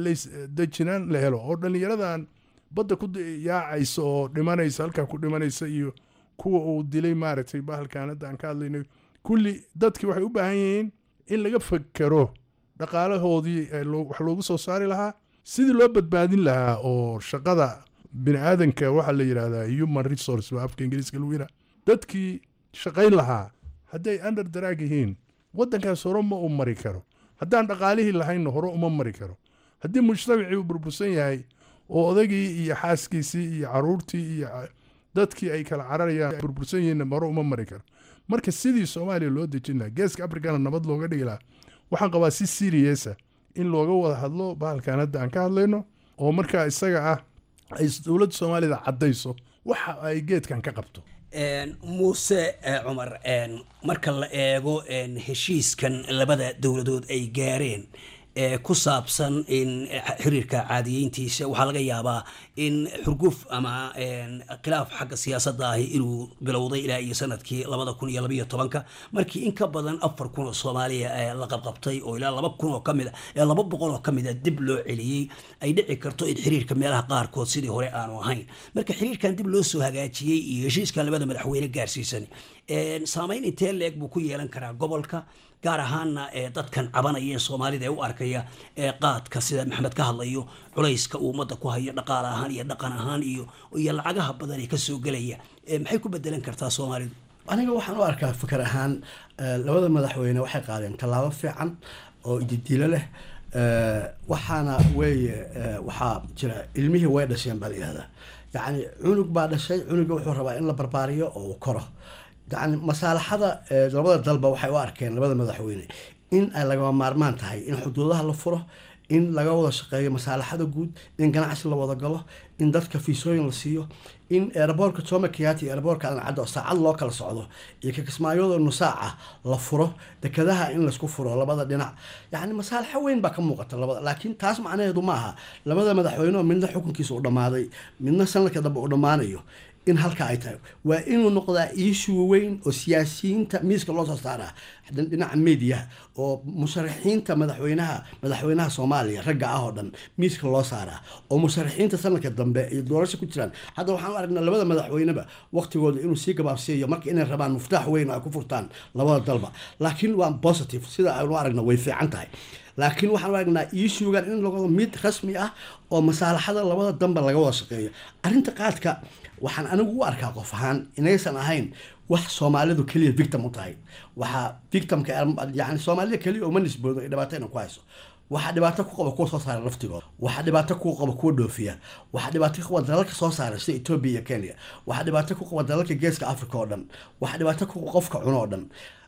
dejinaan la helo oo dhallinyaradan badda ku yaacaysa oo dhimanaysa halkaa ku dhimanaysa iyo kuwa uu dilay maaragtay bahalkan hadda aan ka hadlaynay kulli dadkii waxay u baahan yihiin in laga fakero dhaqaalahoodii wax loogu soo saari lahaa sidii loo badbaadin lahaa oo shaqada bini aadanka waxaa la yidhahdaa human resource baa afka ingiriiska lagu yidhaha dadkii shaqayn lahaa hadday under daraag yihiin waddankaas hore ma u mari karo haddaan dhaqaalihii lahaynna hore uma mari karo haddii mujtamacii uu burbursan yahay oo odagii iyo xaaskiisii iyo caruurtii iyo dadkii ay kala cararayaan burbursan yihiinna hore uma mari karo marka sidii soomaaliya loo dejin lahaa geeska africana nabad looga dhigi lahaa waxaan qabaa si seriousa in looga wada hadlo bahalkan hadda aan ka hadlayno oo markaa isaga ah ay dowladda soomaalida caddayso waxa ay geedkan ka qabto muuse cumar marka la eego heshiiskan labada dowladood ay gaareen ku saabsan in xiriirka caadiyeyntiisa waxaa laga yaabaa in xurguf ama khilaaf xagga siyaasadda ahi inuu bilowday ilaa iyo sanadkii labada kun iyo labayo tobanka markii in ka badan afar kun oo soomaaliya la qabqabtay oo ilaa laba kun oo kamid a laba boqol oo kamid a dib loo celiyey ay dhici karto in xiriirka meelaha qaarkood sidii hore aanu ahayn marka xiriirkan dib loo soo hagaajiyey iyo heshiiskan labada madaxweyne gaarsiisan saameyn intee leeg buu ku yeelan karaa gobolka gaar ahaanna dadkan cabanaya ee soomaalida ee u arkaya qaadka sida maxamed ka hadlayo culayska uu ummadda ku hayo dhaqaale ahaan iyo dhaqan ahaan iyo iyo lacagaha badan ee kasoo gelaya maxay ku bedelan kartaa soomaalidu aniga waxaan u arkaa fikir ahaan labada madaxweyne waxay qaadeen tallaabo fiican oo ididiilo leh waxaana weeye waxaa jira ilmihii way dhasheen baa la yihahdaa yacni cunug baa dhashay cunuga wuxuu rabaa in la barbaariyo oo uu koro يعني مسالحة لبدا دلبا waxay u arkeen labada madaxweyne in ay laga maarmaan tahay in xuduudaha la furo in laga wada shaqeeyo masaalixada guud in ganacsi la wada galo in dadka fiisooyin la siiyo in airportka Jomo Kenyatta airportka aan cad oo saacad loo kala socdo iyo ka kismaayooda nusaaca la furo dekadaha in la isku furo labada dhinac yani masaalaxa weyn ba ka muuqata labada laakiin taas macnaheedu ma aha labada madaxweyne midna xukunkiisa u dhamaaday midna sanadka dambe u dhamaanayo in halka ay tahay waa inuu noqdaa issue weyn oo siyaasiyiinta miiska loo soo saaraa dhinaca media oo musharaxiinta madaxweynaha madaxweynaha Soomaaliya ragga ah oo dhan miiska loo saaraa oo musharaxiinta sanadka dambe ay doorasho ku jiraan hadda waxaan aragnaa labada madaxweyneba waqtigooda inuu sii gabaabsiiyo marka inay rabaan muftaax weyn ay ku furtaan labada dalba laakiin waa positive sida aynu aragnaa way fiican tahay laakiin waxaan aragnaa issue-gan in lagu mid rasmi ah oo masaalixada labada dambe laga wada shaqeeyo arinta qaadka waxaan anigu u arkaa qof ahaan inaysan ahayn wax Soomaalidu kaliya victim u tahay waxa victimka yani Soomaalida kaliya uma nisboodo ay dhibaato ku hayso waxa dhibaato ku qaba kuwa soo saara laftigooda waxa dhibaato ku qaba kuwa dhoofiya waxa dhibaato ku qaba dalalka soo saara sida Ethiopia iyo Kenya waxa dhibaato ku qaba dalalka geeska Afrika oo dhan waxa dhibaato ku qofka cuno oo dhan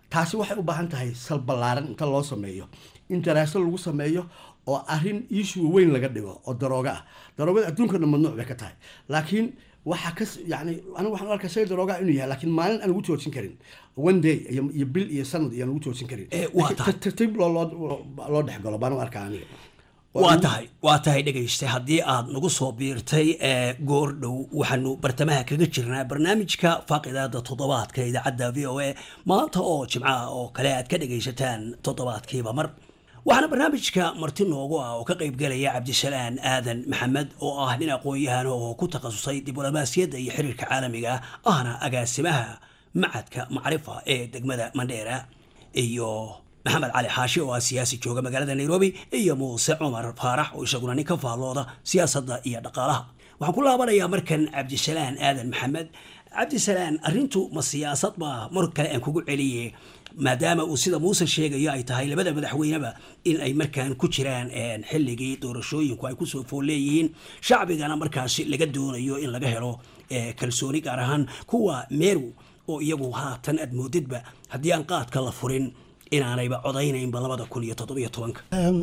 taasi waxay u baahan tahay sal ballaaran inta loo sameeyo in daraasad lagu sameeyo oo arrin issue weyn laga dhigo oo darooga ah daroogada adduunkana mamnuuc bay ka tahay laakiin waxa ka yani anigu waxaan arkaa shay darooga inuu yahay laakiin maalin aan ugu joojin karin one day iyo bil iyo sanad iyo aan ugu joojin karin tartiib loo loo dhex galo baan u arkaa aniga waa tahay waa tahay dhegaysta haddii aad nagu soo biirtay goor dhow waxaanu bartamaha kaga jirnaa barnaamijka faaqidaada toddobaadka idaacadda v o a maanta oo jimcaha oo kale aad ka dhegaysataan toddobaadkiiba mar waxaana barnaamijka marti noogu ah oo ka qaybgelaya cabdisalaan aadan maxamed oo ah nin aqoon-yahan oo ku takhasusay diblomaasiyadda iyo xiriirka caalamiga ahna agaasimaha macadka macrifa ee degmada mandheera iyo maxamed cali xaashi oo ah siyaasi jooga magaalada nairobi iyo muuse cumar faarax oo isaguna nin ka faallooda siyaasadda iyo dhaqaalaha waxaan ku laabanayaa markan cabdisalaan aadan maxamed cabdisalaan arrintu ma siyaasad baa mar kale aan kugu celiyey maadaama uu sida muuse sheegayo ay tahay labada madaxweyneba in ay markaan ku jiraan xilligii doorashooyinku ay kusoo fool leeyihiin shacbigana markaasi laga doonayo in laga helo kalsooni gaar ahaan kuwa meeru oo iyagu haatan aad moodidba haddii aan qaadka la furin inaanayba codaynaynba labada kun iyo toddobiyo tobanka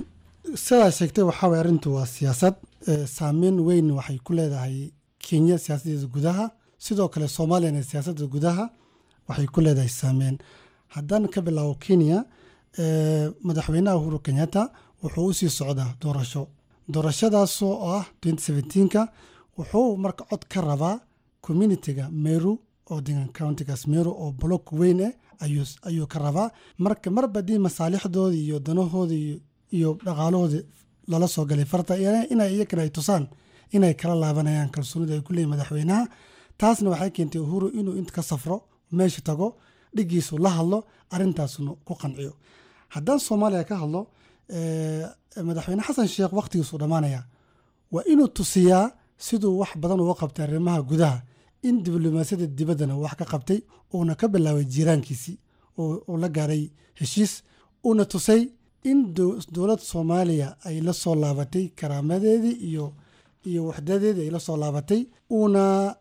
sidaa sheegtay waxaa way arrintu waa siyaasad saameyn weyn waxay ku leedahay kenya siyaasadeeda gudaha sidoo kale soomaaliyana siyaasadda gudaha waxay ku leedahay saameyn haddaan ka bilaabo kenya madaxweynaha uhuru kenyatta wuxuu usii socdaa doorasho doorashadaasoo ah twenty seventeenka wuxuu marka cod ka rabaa communitiga meru oo degan countigaas meru oo block weyn eh ayuu ayuu ka rabaa marka marba dii masaalixdoodii iyo danahoodii iyo dhaqaalahoodii lala soo galay farta inay iyakana ay tusaan inay kala laabanayaan kalsoonida ay ku leeyihin madaxweynaha taasna waxay keentay uhuru inuu inta ka safro meesha tago dhigiisu la hadlo arrintaasuna ku qanciyo haddaan soomaaliya ka hadlo madaxweyne xasan sheekh waqtigiisu dhammaanaya waa inuu tusiyaa siduu wax badan uga qabtay arrimaha gudaha in diblomaasiyadda dibaddana wax ka qabtay uuna ka bilaabay jiiraankiisii oo la gaaray heshiis uuna tusay in dowladda soomaaliya ay la soo laabatay karaamadeedii iyo iyo waxdadeedii ay la soo laabatay uuna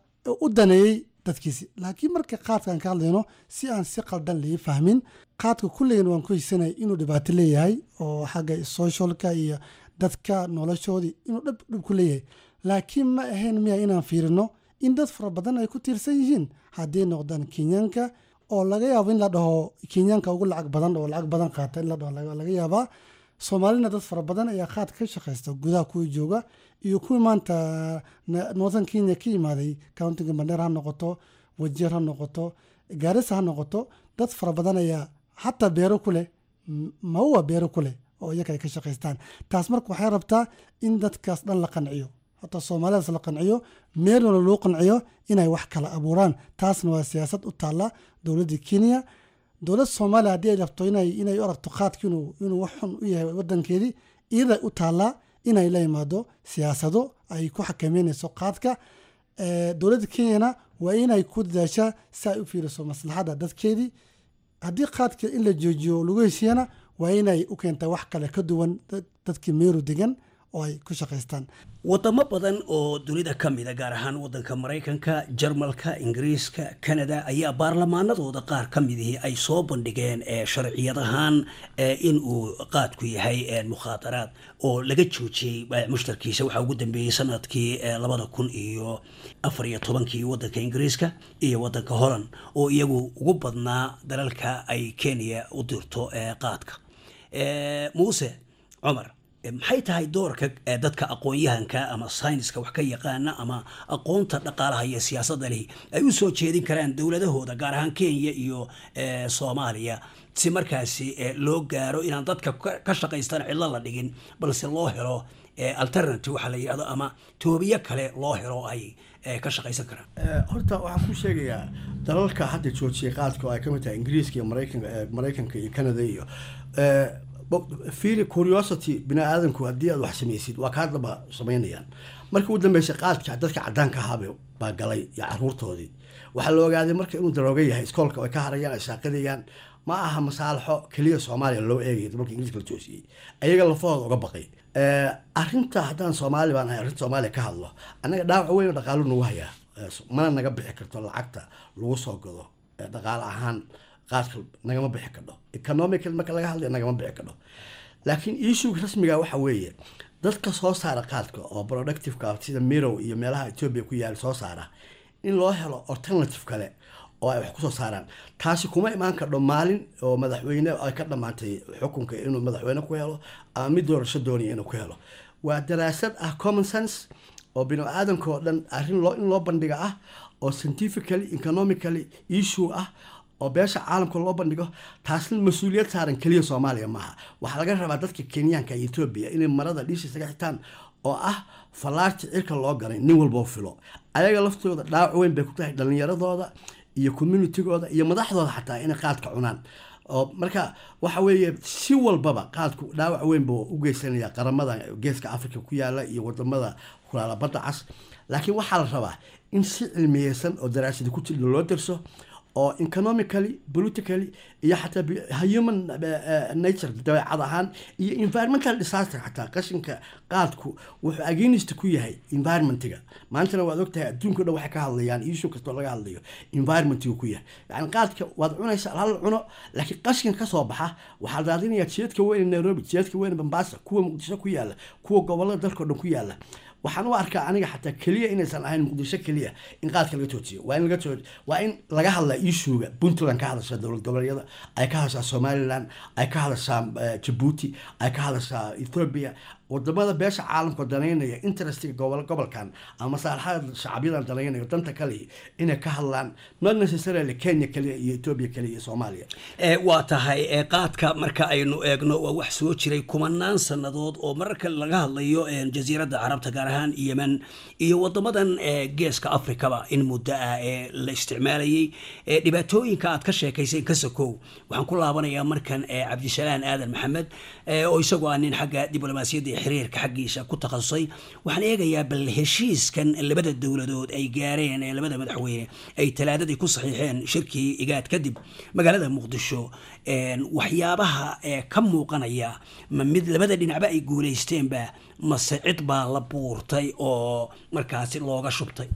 u daneeyey dadkiisi laakiin marka qaadkaan ka hadlayno si aan si qaldan lii fahmin qaadka kulligan waan ku heysanay inuu dhibaato leeyahay oo xagga socialka iyo dadka noloshoodii inuu dhib dhib ku leeyahay laakiin ma ahayn miya inaan fiirino in dad fara badan ay ku tiirsan yihiin hadday noqdaan kenyaanka oo laga yaabo in la dhaho kenyaanka ugu lacag badan oo lacag badan qaata in la dhaho laga yaabaa soomaalina dad fara badan ayaa qaad ka shaqaysta gudaha kuwii jooga iyo kuwii maanta northern kenya ka yimaaday countiga mandheer ha noqoto wajeer ha noqoto gaarisa ha noqoto dad fara badan ayaa xataa beero ku leh maua beero ku leh oo iyaka ay ka shaqaystaan taas marka waxay rabtaa in dadkaas dhan la qanciyo hataa soomaalidaas la qanciyo meelna loo qanciyo inay wax kala abuuraan taasna waa siyaasad u taalla dowladda kenya dowladda soomaaliya haddii ay rabto inay inay u aragto qaadka inuu inuu wax xun u yahay wadankeedii iyada u taallaa inay la imaado siyaasado ay ku xakameynayso qaadka dowladda kenyana waa inay ku dadaashaa si ay u fiiriso maslaxadda dadkeedii haddii qaadka in la joojiyo lagu heshiiyana waa inay u keentaa wax kale ka duwan dadkii meeru degan oo ay ku shaqaystaan wadamo badan oo dunida ka mida gaar ahaan wadanka maraykanka jarmalka ingiriiska canada ayaa baarlamaanadooda qaar ka midihii ay soo bandhigeen sharciyadahaan in uu qaadku yahay mukhaadaraad oo laga joojiyey mushtarkiisa waxaa ugu dambeeyey sanadkii labada kun iyo afar iyo tobankii wadanka ingiriiska iyo wadanka holland oo iyagu ugu badnaa dalalka ay kenya u dirto qaadka muuse cumar maxay tahay doorka dadka aqoon-yahanka ama sayniska wax ka yaqaana ama aqoonta dhaqaalaha iyo siyaasadda leh ay u soo jeedin karaan dowladahooda gaar ahaan kenya iyo soomaaliya si markaasi loo gaaro inaan dadka ka shaqaystaan cidlo la dhigin balse loo helo alternative waxaa la yidhahdo ama toobiyo kale loo helo ay ka shaqaysan karaan horta waxaan ku sheegayaa dalalka hadda joojiyay qaadka oo ay ka mid tahay ingiriiska iyo maraykanka maraykanka iyo canada iyo fiiri curiosity bini aadanku haddii aad wax samaysid waa kaa daba samaynayaan markii ugu dambeysay qaadka dadka caddaanka ahaaba baa galay iyo caruurtoodii waxaa la ogaaday marka inuu darooga yahay iskoolka ay ka harayaan ay saaqadayaan ma aha masaalixo keliya soomaaliya loo eegaya marka ingiriiska la joosiyey ayaga lafahooda uga baqay arrinta haddaan soomaali baan ahay arrinta soomaaliya ka hadlo annaga dhaawac weyn oo dhaqaalo nagu hayaa mana naga bixi karto lacagta lagu soo gado dhaqaale ahaan qaadka nagama bixi kadho economical marka laga hadlayo nagama bixi kadho laakiin issue rasmiga waxa weeye dadka soo saara qaadka oo productive ka sida Miro iyo meelaha Ethiopia ku yaal soo saara in loo helo alternative kale oo ay wax ku soo saaraan taasi kuma imaan kadho maalin oo madaxweyne ay ka dhamaatay xukunka inuu madaxweyne ku helo ama mid doorasho doonaya inuu ku helo waa daraasad ah common sense oo bino aadanka oo dhan arrin loo in loo bandhiga ah oo scientifically economically issue ah oo beesha caalamka loo bandhigo taasna mas'uuliyad saaran kaliya Soomaaliya maaha waxa laga rabaa dadka Kenyaanka iyo Ethiopia inay marada dhishi isaga xitaan oo ah falaarta cirka loo galay nin walba filo ayaga laftooda dhaawac weyn bay ku tahay dhalinyaradooda iyo communitygooda iyo madaxdooda xataa inay qaadka cunaan oo marka waxa weeye si walbaba qaadku dhaawac weyn buu u geysanaya qaramada geeska Afrika ku yaala iyo wadamada kulaala badda cas laakiin waxa la rabaa in si cilmiyeysan oo daraasad ku jiro loo darso oo economically politically iyo xataa human nature dabeecad ahaan iyo environmental disaster xataa qashinka qaadku wuxuu against ku yahay environmentiga maantana waad ogtahay adduunka dhan waxa ka hadlayaan issue kasta laga hadlayo environmentiga ku yahay yani qaadka waad cunaysaa hal cuno laakiin qashin ka soo baxa waxa daadinaya jeedka weyn Nairobi jeedka weyn Mombasa kuwa Muqdisho ku yaala kuwa gobolada dalka dhan ku yaala waxaan u arkaa aniga xataa kaliya inaysan ahayn Muqdisho kaliya in qaadka laga joojiyo waa in laga joojiyo waa in laga hadlaa issue-ga Puntland ka hadasha dowlad goboleedyada ay ka hadashaa Somaliland ay ka hadashaa Djibouti ay ka hadashaa Ethiopia wadamada beesha caalamka danaynaya interestiga gobol gobolkan ama maslaxada shacabiyada danaynaya danta kale inay ka hadlaan not necessarily Kenya kaliya iyo Ethiopia kaliya iyo Soomaaliya ee waa tahay ee qaadka marka aynu eegno waa wax soo jiray kumanaan sanadood oo marka laga hadlayo ee jasiiradda Carabta gaar ahaan Yemen iyo wadamadan ee geeska Afrikaba in muddo ah ee la isticmaalayay ee dhibaatooyinka aad ka sheekaysay ka sakow waxaan ku laabanayaa markan ee Cabdishalaan Aadan Maxamed ee oo isagoo aan nin xagga diblomaasiyadda xiriirka xaqiisa ku takhasusay waxaan eegayaa bal heshiiskan labada dawladood ay gaareen ee labada madaxweyne ay talaadadii ku saxiixeen shirkii igaad kadib magaalada Muqdisho een waxyaabaha ee ka muuqanaya ma mid labada dhinacba ay guuleysteen ba mas'id baa la buurtay oo markaasi looga shubtay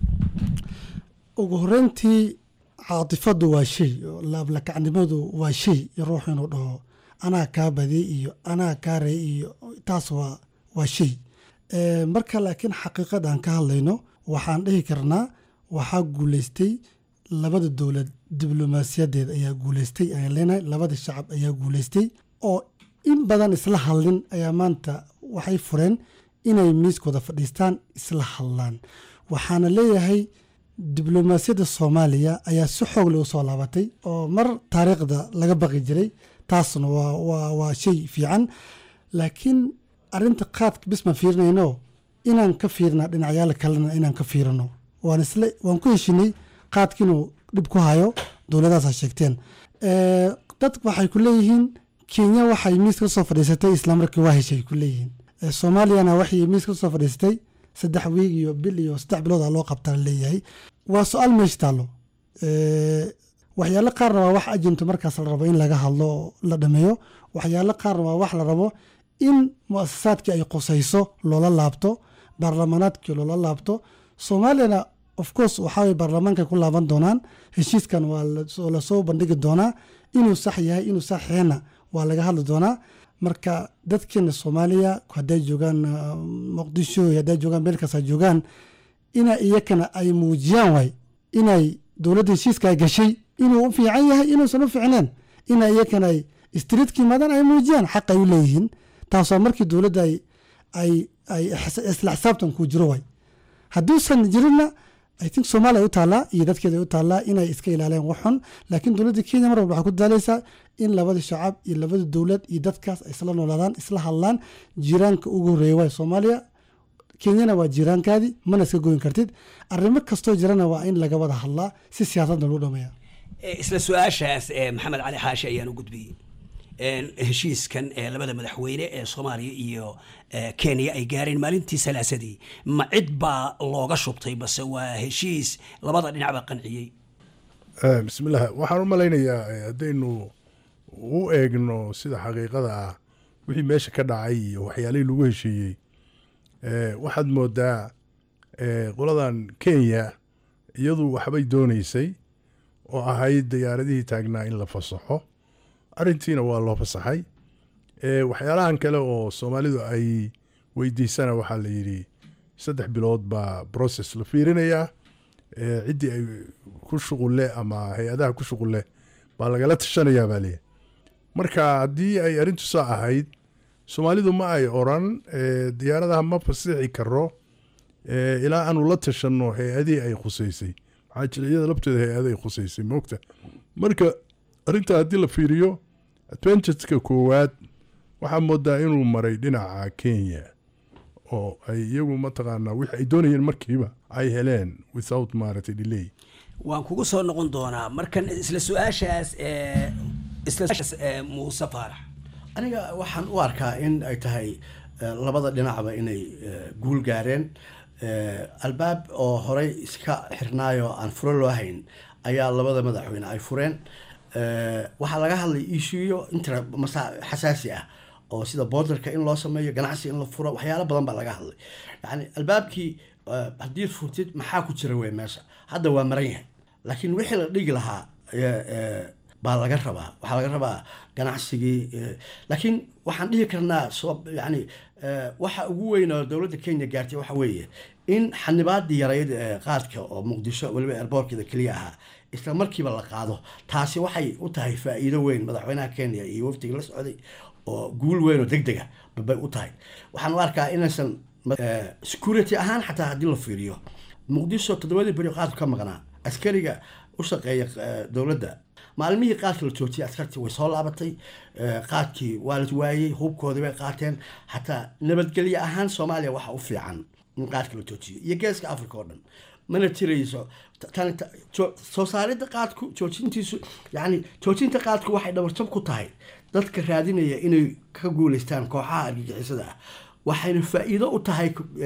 ugu horeyntii caatifadu waa shay laabla kacnimadu waa shay ruux inuu dhaho anaa kaa badi iyo anaa kaa rey iyo taas waa waa shay ee marka laakiin xaqiiqadan ka hadlayno waxaan dhihi karnaa waxaa guuleystay labada dawlad diblomaasiyadeed ayaa guuleystay ayaan leenahay labada shacab ayaa guuleystay oo in badan isla hadlin ayaa maanta waxay fureen inay miiskooda fadhiistaan isla hadlaan waxaana leeyahay diblomaasiyadda Soomaaliya ayaa si xoog leh u soo laabatay oo mar taariikhda laga baqi jiray taasna waa waa waa shay fiican laakiin arinta qaadka bisma fiirnayno inaan ka fiirna dhinacyada kalena inaan ka fiirno waan isla waan ku heshinay qaadkinu dib ku hayo dawladaha sheegteen ee dad waxay ku leeyihiin Kenya waxay miiska soo fadhiisatay isla markii waa heshay ku leeyihiin Soomaaliyana waxay miiska soo fadhiisatay saddex wiig iyo bil iyo saddex bilood loo qabtaa leeyahay waa su'aal meesha taalo ee waxyaalo qaar waa wax ajinto markaas la rabo in laga hadlo la dhameeyo waxyaalo qaar waa wax la rabo in muassasaadkii ay qosayso loola laabto baarlamaanaadkii loola laabto Soomaaliyana of course waxa ay baarlamaanka ku laaban doonaan heshiiskan waa la soo bandhigi doonaa inuu sax yahay inuu saxeena waa laga hadli doonaa marka dadkeena Soomaaliya haday joogan Muqdisho haday joogan meel kasta joogan ina iyakana ay muujiyaan way inay dawladda heshiiska ay gashay inuu u fiican yahay inuu soo fiicnaan ina iyakana ay streetkii madan ay muujiyaan xaq ay u leeyihiin taasoo markii dawladda ay ay ay isla xisaabtan ku jiro way haduusan jirina I think Soomaaliya u taala iyo dadkeeda u taala inay iska ilaaliyaan waxan laakiin dawladda Kenya mar walba ku daalaysa in labada shacab iyo labada dawlad iyo dadkaas ay isla noolaadaan isla hadlaan jiraanka ugu horeeyay Soomaaliya Kenyana waa jiraankaadi mana iska goyn kartid arrimo kasto jirana waa in laga wada hadlaa si siyaasadda loo dhameeyo isla su'aashaas ee Maxamed Cali Xaashi ayaan u gudbiyay een heshiiskan ee labada madaxweyne ee Soomaaliya iyo Kenya ay gaareen maalintii salaasadii ma cid baa looga shubtay bas waa heshiis labada dhinacba qanciyay ee bismillaah waxaan u maleynayaa hadaynu u eegno sida xaqiiqada ah wixii meesha ka dhacay iyo waxyaalihii lagu heshiiyey ee waxaad moodaa ee qoladan Kenya iyadu waxbay doonaysay oo ahayd diyaaradihii taagnaa in la fasaxo arrintiina waa loo fasaxay waxyaalahan kale oo soomaalidu ay weydiisana waxaa la yidhi saddex bilood baa process la fiirinayaa ciddii ay ku shuqulle ama hay-adaha ku shuqulle baa lagala tashanayaa baa leeyahay marka haddii ay arrintu saa ahayd soomaalidu ma ay oran diyaaradaha ma fasixi karo ilaa aanu la tashanno hay-adihii ay khusaysay maxaa jira iyada labteeda hay-ada ay khusaysay moogta marka arrinta haddii la fiiriyo adventureska koowaad waxaa moodaa inuu maray dhinaca Kenya oo ay iyagu mataqaanaa wixii ay doonayeen markiiba ay heleen without maaragtay delay waan kugu soo noqon doonaa markan isla su-aashaas isla Muuse Faarax aniga waxaan u arkaa in ay tahay labada dhinacba inay guul gaareen albaab oo horey iska xirnaayo aan furo loo hayn ayaa labada madaxweyne ay fureen waxaa laga hadlay issueyo inta xasaasi ah oo sida borderka in loo sameeyo ganacsi in la furo waxyaalo badan baa laga hadlay yani albaabkii haddii furtid maxaa ku jira wey meesha hadda waa maran yahay laakiin wixii la dhigi lahaa baa laga rabaa waxaa laga rabaa ganacsigii laakiin waxaan dhihi karnaa yani waxa ugu weyn oo dowladda Kenya gaartay waxa weeye in xanibaadii yarayd qaadka oo Muqdisho waliba airportkida kaliya ahaa isla markiiba la qaado taasi waxay u tahay faa'iido weyn madaxweynaha Kenya iyo wafdiga la socday oo guul weyn oo degdega bay u tahay waxaan u arkaa inaysan security ahaan xataa haddii la fiiriyo Muqdisho todobadii beri qaadku ka maqnaa askariga u shaqeeya dowladda maalmihii qaadka la joojiyay askartii way soo laabatay qaadkii waa la waayay hubkoodii bay qaateen xataa nabadgelyo ahaan Soomaaliya waxa u fiican in qaadka la joojiyo iyo geeska Afrika oo dhan mana tirayso tan soo saaridda qaadku joojintiisu yani joojinta qaadku waxay dhabarjab ku tahay dadka raadinaya inay ka guuleystaan kooxaha argagixisada ah waxayna faa'iido u tahay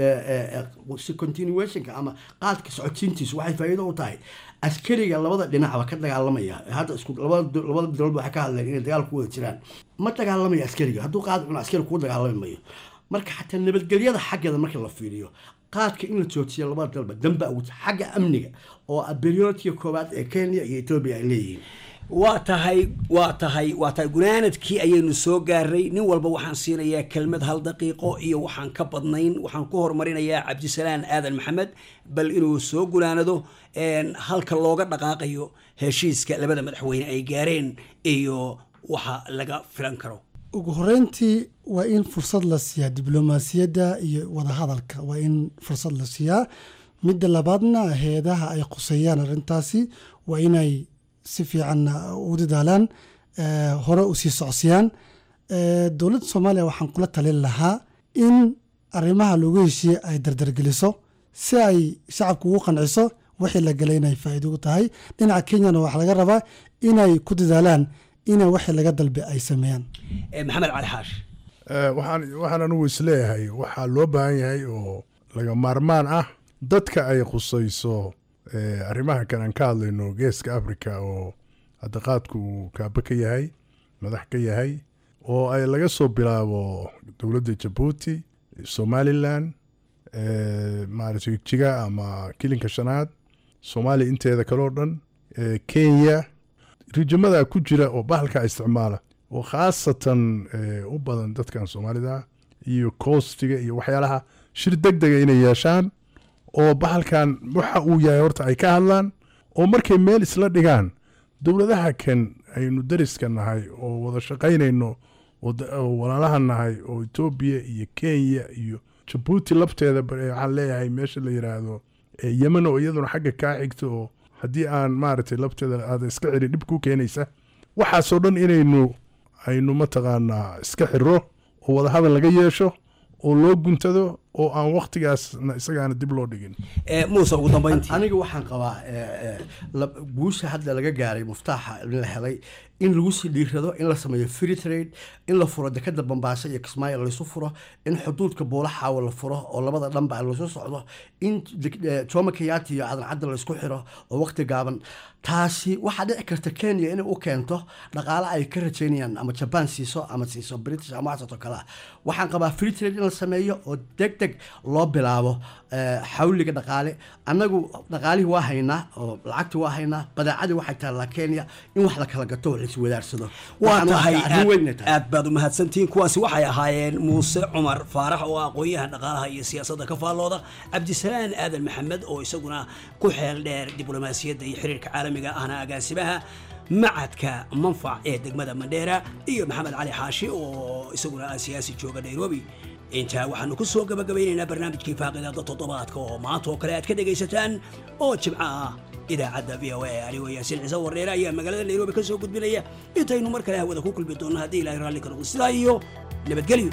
continuationka ama qaadka socodsiintiisu waxay faa'iido u tahay askariga labada dhinacba ka dagaalamaya hadda isku labada labada dowlad waxay ka hadleen inay dagaal ku wada jiraan ma dagaalamaya askariga hadduu qaad cuno askari ku dagaalamayo marka xataa nabadgelyada xaggeeda marka la fiiriyo qaadka in la joojiyo labada dalba damba ugu xagga amniga oo priority koobaad ee Kenya iyo Ethiopia ay leeyihiin waa tahay waa tahay waa tahay gunaanadkii ayaynu soo gaaray nin walba waxaan siinayaa kelmad hal daqiiqo iyo waxaan ka badnayn waxaan ku hormarinayaa Cabdisalaan Aadan Maxamed bal inuu soo gunaanado een halka looga dhaqaaqayo heshiiska labada madaxweyne ay gaareen iyo waxa laga filan karo ugu horeyntii waa in fursad la siiyaa diblomaasiyadda iyo wada hadalka waa in fursad la siiyaa midda labaadna heedaha ay quseeyaan arrintaasi waa inay si fiican u dadaalaan hore u sii socsiyaan dowladda Soomaaliya waxaan kula talin lahaa in arrimaha lagu heshiiyey ay dardargeliso si ay shacabku ugu qanciso wixii la galay inay faa'iido u tahay dhinaca Kenyana waxaa laga rabaa inay ku dadaalaan inay wixii laga dalbe ay sameeyaan Maxamed Cali Xaashi waxaan waxaan anigu isleeyahay waxaa loo baahan yahay oo laga maarmaan ah dadka ay khusayso arrimaha kan aan ka hadlayno geeska Afrika oo hadda qaadku kaaba ka yahay madax ka yahay oo ay laga soo bilaabo dowladda Djibouti Somaliland maaragtay jiga ama kilinka shanaad Soomaaliya inteeda kale oo dhan Kenya rijimada ku jira oo bahalka isticmaala oo khaasatan u badan dadkan Soomaalida iyo coastiga iyo waxyaalaha shir degdeg inay yeeshaan oo bahalkan waxa uu yahay horta ay ka hadlaan oo markay meel isla dhigaan dowladaha kan aynu dariska nahay oo wada shaqaynayno oo walaalaha nahay oo Ethiopia iyo Kenya iyo Djibouti labteeda waxaan leeyahay meesha la yiraahdo Yemen oo iyaduna xagga ka xigto oo haddii aan maaragtay labteeda aad iska xirin dib ku keenaysa waxaasoo dhan inaynu aynu mataqaanaa iska xiro oo wada hadal laga yeesho oo loo guntado oo aan waqtigaasna isagaana dib loo dhigin Muuse ugu dambeyntii aniga waxaan qabaa guusha hadda laga gaaray muftaaxa in la helay in lagu sii dhiirado in la sameeyo free trade in la furo dekada Bombaaso iyo Kismaayo la isu furo in xuduudka Buulaha la furo oo labada dhanba la soo socdo in Jomo Kenyatta iyo Aadan Cabdi la isku xiro oo waqti gaaban taasi waxa dhici karta Kenya inay u keento dhaqaale ay ka rajeynayaan ama Japan siiso ama siiso British ama asato kala waxaan qabaa free trade in la sameeyo oo degdeg deg loo bilaabo xawliga dhaqaale annagu dhaqaalihii waa haynaa oo lacagtii waa haynaa badeecadii waxay taallaa kenya in wax la kala gato la iswadaarsado waa tahay aad baad u mahadsantihiin kuwaasi waxay ahaayeen muuse cumar faarax oo aqoon-yahan dhaqaalaha iyo siyaasadda ka faallooda cabdisalaan aadan maxamed oo isaguna ku xeel dheer diblomaasiyadda iyo xiriirka caalamiga ahna agaasimaha macadka manfac ee degmada mandheera iyo maxamed cali xaashi oo isaguna ah siyaasi jooga nairobi intaa waxaanu ku soo gabagabaynaynaa barnaamijkii faaqidaada toddobaadka oo maanta oo kale aad ka dhegaysataan oo jimco ah idaacadda v o a anigoo yaasiin ciise warneere ayaa magaalada nairobi ka soo gudbinaya intaynu mar kale hawada ku kulmi doonno haddii ilaahay raalli ka noqdo sidaa iyo nabadgelyo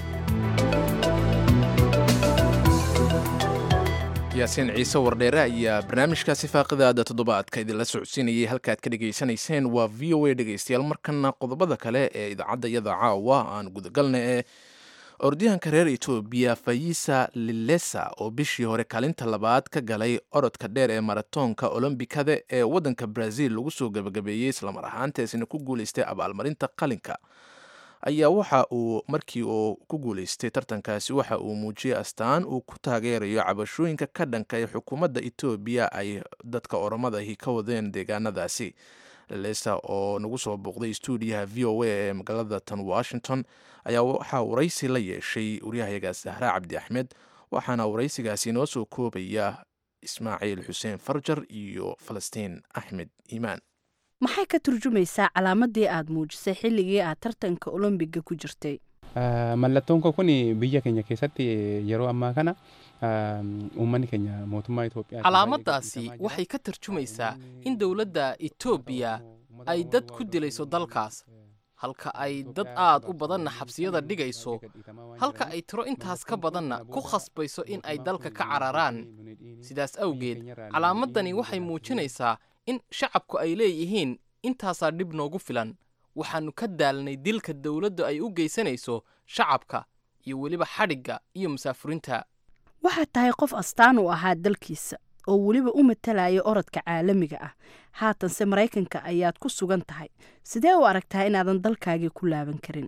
yaasiin ciise wardheere ayaa barnaamijkaasi faaqidaada toddobaadka idinla socodsiinayay halkaad ka dhegaysanayseen waa v o a dhegaystayaal markana qodobada kale ee idaacadda iyada caawa aan gudagalna ee orodyahanka reer etoobiya fayisa lilesa oo bishii hore kaalinta labaad ka galay orodka dheer ee maratoonka olombikada ee waddanka brazil lagu soo gabagabeeyey islamar ahaanteesina ku guulaystay abaalmarinta qalinka ayaa waxa uu markii uu ku guulaystay tartankaasi waxa uu muujiyey astaan uu ku taageerayo cabashooyinka ka dhanka ee xukuumadda etoobiya ay dadka oromadahi ka wadeen deegaanadaasi lilesa oo nagu soo booqday stuudiyaha v o a ee magaalada tan washington ayaa waxaa waraysi la yeeshay waryahayaga sahra cabdi axmed waxaana waraysigaasi inoo soo koobaya ismaaciil xuseen farjar iyo falastiin axmed iimaan maxay ka turjumaysaa calaamadii aad muujisay xilligii aad tartanka olombiga ku jirtay mallattoonka kun biyya keenya keessatti yeroo ammaa kana uummanni keenya mootummaa Itoophiyaa calaamadaasi waxay ka tarjumaysaa in dowladda Itoobiya ay dad ku dilayso dalkaas halka ay dad aad u badanna xabsiyada dhigayso halka ay tiro intaas ka badanna ku khasbayso in ay dalka ka cararaan sidaas awgeed calaamadani waxay muujinaysaa in shacabku ay leeyihiin intaasaa dhib noogu filan waxaanu ka daalnay dilka dawladdu ay u geysanayso shacabka iyo weliba xadhigga iyo musaafurinta waxaad tahay qof astaan u ahaa dalkiisa oo weliba u matalaya orodka caalamiga ah haatanse maraykanka ayaad ku sugan tahay sidee u aragtaa inaadan dalkaagii ku laaban karin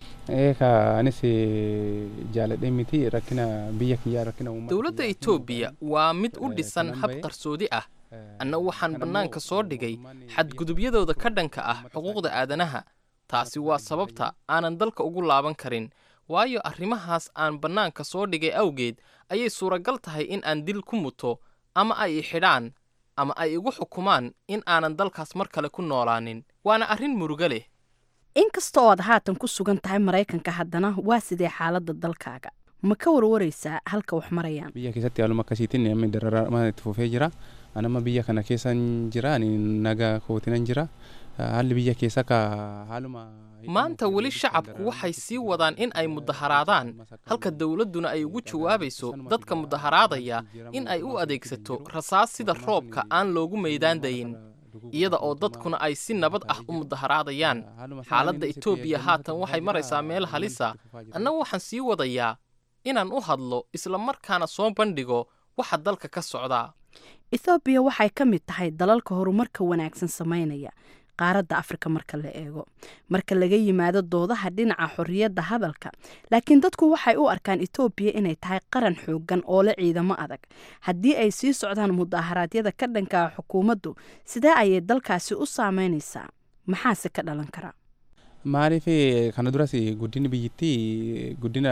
dowladda Itoobiya waa mid u dhisan hab qarsoodi ah anna waxaan bannaanka soo dhigay xadgudubyadooda ka dhanka ah xuquuqda aadanaha taasi waa sababta aanan dalka ugu laaban karin waayo arrimahaas aan bannaanka soo dhigay awgeed ayay suuragal tahay in aan dil ku muto ama ay xidhaan ama ay igu xukumaan in aanan dalkaas mar kale ku noolaanin waana arrin murugo leh inkasta oo aad haatan ku sugan tahay maraykanka haddana waa sidee xaaladda dalkaaga ma ka warwaraysaa halka wax marayaan biyya keessatti haaluma akkasiitiin namni dararama itti fufee jira anama biyya kana keessan jira ani naga kootinan jira haalli biyya keessa ka haaluma maanta weli shacabku waxay sii wadaan in ay mudaharaadaan halka dawladduna ay ugu jawaabayso dadka mudaharaadaya in ay u adeegsato rasaas sida roobka aan loogu meydaan dayin iyada oo dadkuna ay si nabad ah u mudaharaadayaan xaaladda Itoobiya haatan waxay maraysaa meel halisa anna waxaan sii wadayaa inaan u hadlo isla markaana soo bandhigo waxa dalka ka socda Itoobiya waxay ka mid tahay dalalka horumarka wanaagsan sameynaya qaaradda Afrika marka la eego marka laga yimaado doodaha dhinaca xorriyadda hadalka laakiin dadku waxay u arkaan Itoobiya inay tahay qaran xooggan oo la ciidamo adag haddii ay sii socdaan mudaharaadyada ka dhanka ah xukuumaddu sidee ayay dalkaasi u saameynaysaa maxaase ka dhalan kara maarife kana durasi guddina biyyatti guddina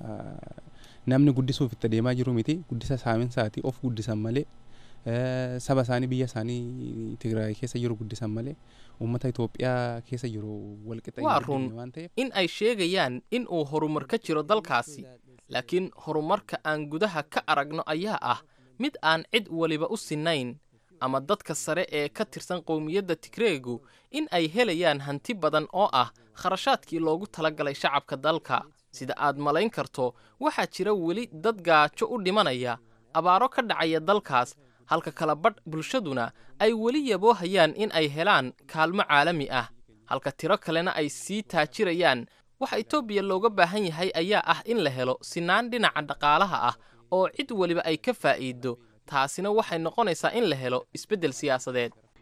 namni guddisuuf itti deemaa jiru miti guddisa saaminsaati of guddisan malee saba isaanii biyya isaanii Tigraay keessa jiru guddisan malee uummata Itoophiyaa keessa jiru walqixa waa run in ay sheegayaan in uu horumar ka jiro dalkaasi laakiin horumarka aan gudaha ka aragno ayaa ah mid aan cid waliba u sinayn ama dadka sare ee ka tirsan qowmiyadda Tigreegu in ay helayaan hanti badan oo ah kharashaadkii loogu talagalay shacabka dalka sida aad malayn karto waxaa jira weli dad gaajo u dhimanaya abaaro ka dhacaya dalkaas halka kala badh bulshaduna ay weli yaboohayaan in ay helaan kaalmo caalami ah halka tiro kalena ay sii taajirayaan waxa Itoobiya looga baahan yahay ayaa ah in la helo sinaan dhinaca dhaqaalaha ah oo cid waliba ay ka faa'iido taasina waxay noqonaysaa in la helo isbeddel siyaasadeed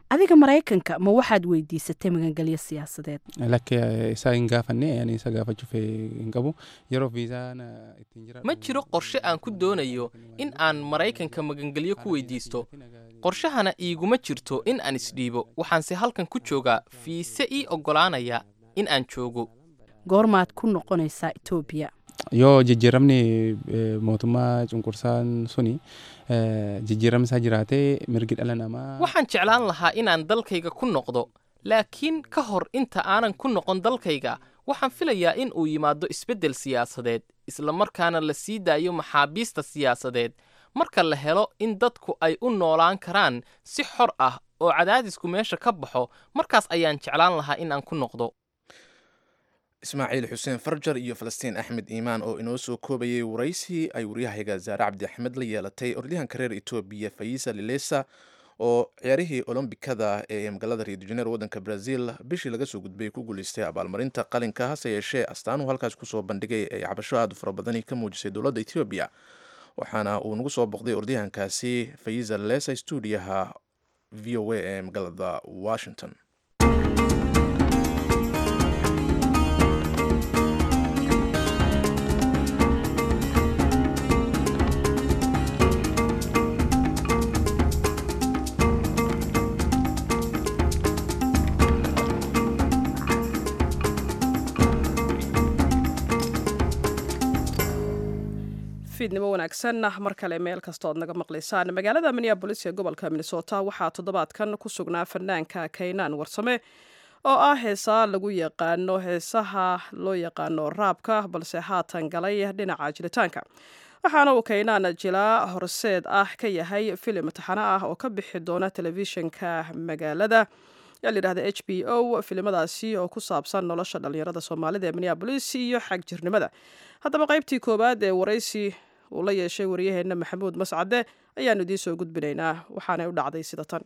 adiga maraykanka ma waxaad weydiisatay magangelyo siyaasadeed laakiin isaa in gaafanne yani isaa gaafachufe in qabu yaroo viisaana ittiin jira ma jiro qorshe aan ku doonayo in aan maraykanka magangelyo ku weydiisto qorshahana iiguma jirto in aan isdhiibo waxaanse halkan ku joogaa fiise ii oggolaanaya in aan joogo goormaad ku noqonaysaa Itoobiya yoo jijjiiramni mootummaa cunqursaan suni jijjiiramsaa jiraatee mirgi dhala namaa waxaan jeclaan lahaa inaan dalkayga ku noqdo laakiin ka hor inta aanan ku noqon dalkayga waxaan filayaa in uu yimaado isbeddel siyaasadeed isla markaana la sii daayo maxaabiista siyaasadeed marka la helo in dadku ay u noolaan karaan si xor ah oo cadaadisku meesha ka baxo markaas ayaan jeclaan lahaa in aan ku noqdo ismaaciil xuseen farjar iyo falastiin axmed iimaan oo inoo soo koobayay waraysi ay waryahayaga zaare cabdi axmed la yeelatay orodyahanka reer etoobiya fayisa lilesa oo ciyaarihii olombikada ee magaalada rio de janeiro waddanka brazil bishii laga soo gudbay ku guulaystay abaalmarinta qalinka hase yeeshee astaanuhu halkaas kusoo bandhigay ay cabasho aad u fara badani ka muujisay dowladda etoobiya waxaana uu nagu soo boqday orodyahankaasi fayisa lilesa stuudiyaha v o a ee magaalada washington fiidnimo wanaagsan mar kale meel kastoo aad naga maqlaysaan magaalada Minneapolis ee gobolka Minnesota waxaa toddobaadkan ku sugnaa fanaanka Kaynaan Warsame oo ah heesaa lagu yaqaano heesaha loo yaqaano raabka balse haatan galay dhinaca jiritaanka waxaana uu Kaynaan jilaa horseed ah ka yahay filim taxana ah oo ka bixi doona telefishinka magaalada yaa layidhahda H B O filimadaasi oo ku saabsan nolosha dhalinyarada Soomaalida ee Minneapolis iyo xag jirnimada haddaba qaybtii koowaad ee waraysi uu la yeeshay waryaheena Maxamuud Mascade ayaanu idiin soo gudbinaynaa waxaana u dhacday sida tan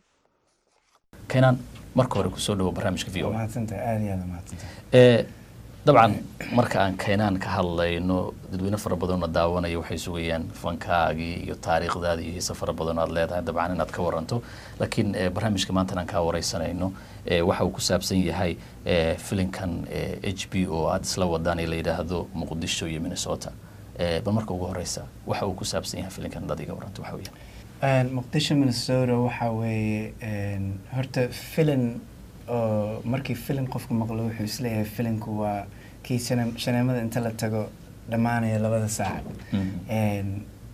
Kaynaan marka hore ku soo dhawo barnaamijka V O A mahadsantahay aad iyo aad mahadsantahay ee dabcan marka aan Kaynaan ka hadlayno dadweyne fara badan oo daawanaya waxay sugayaan fankaagii iyo taariikhdaadii iyo safar badan aad leedahay dabcan inaad ka waranto laakiin barnaamijka maanta aan ka waraysanayno ee waxa uu ku saabsan yahay ee filimkan H B O aad isla wadaan ee la yiraahdo Muqdisho iyo Minnesota ee bal marka ugu horeysa waxa uu ku saabsan yahay filimkan dad iga waranto waxa weeyaan een Muqdisho Minnesota waxa weeye een horta filim oo markii filim qofku maqlo wuxuu isleeyahay filimku waa kii shaneemada inta la tago dhamaanaya labada saac een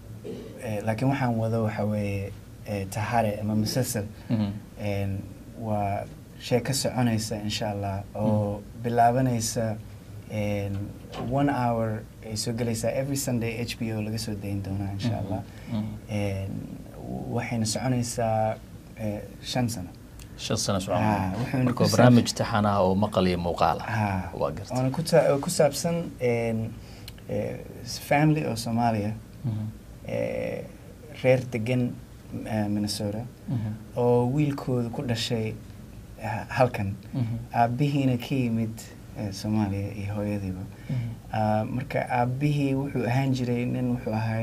laakiin waxaan wado waxa weeye tahare ama musalsal een waa shay ka soconaysa insha Allah oo bilaabanaysa een one hour ay soo galaysaa every Sunday H B O laga soo dayn doonaa insha Allah een waxayna soconaysaa shan sano shan sano socon marka barnaamij taxana oo maqal iyo muuqaal ah waa gartay oo ku ku saabsan een family oo Soomaaliya ee reer degan Minnesota oo wiilkooda ku dhashay halkan aabihiina ka yimid Soomaaliya iyo hooyadiiba marka aabihii wuxuu ahaan jiray nin wuxuu ahay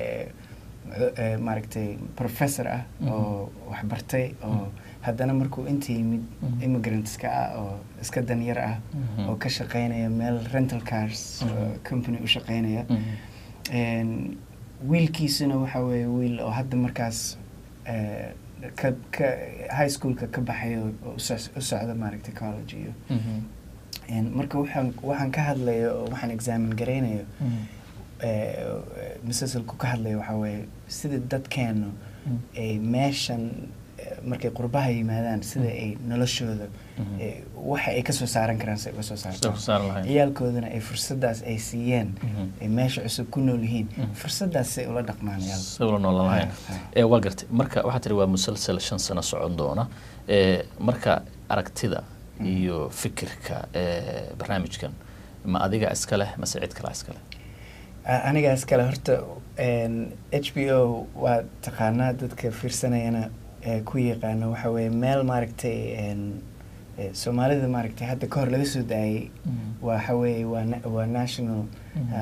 maaragtay professor ah oo wax bartay oo haddana markuu inta yimid immigrantska ah oo iska danyar ah oo ka shaqeynaya meel rental cars company u shaqeynaya wiilkiisuna waxa weeye wiil oo hadda markaas ka ka high schoolka ka baxay oo u socda maaragtay college iyo marka waxaan waxaan ka hadlayo oo waxaan examine gareynayo musalsalku ka hadlayo waxa weeye sida dadkeenu ay meeshan markay qurbaha yimaadaan sida ay noloshooda waxa ay ka soo saaran karaan si ay uga soo saarto ciyaalkoodana ay fursadaas ay siiyeen ay meesha cusub ku nool yihiin fursadaas ay ula dhaqmaan ciyaal si ula noolaayeen ee waa gartay marka waxa tiri waa musalsal shan sano socon doona ee marka aragtida iyo fikirka ee barnaamijkan ma adiga iska leh ma cid kale iska leh aniga iska leh horta H B O waa taqaanaa dadka fiirsanayana ku yaqaano waxa weeye meel maaragtay Soomaalida maaragtay hadda ka hor laga soo daayay waxa weeye waa national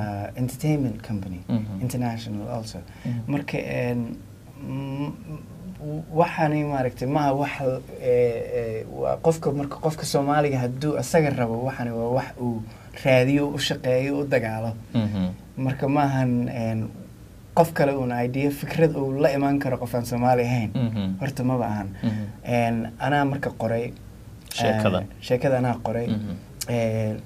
entertainment company international also marka waxaani maaragtay maaha wax waa qofka marka qofka Soomaaliga hadduu asaga rabo waxaani waa wax uu raadiyo u shaqeeyo u dagaalo marka maahan qof kale uun idea fikrad uu la imaan karo qof aan Soomaali ahayn horta ma baahan een ana marka qoray sheekada sheekada ana qoray ee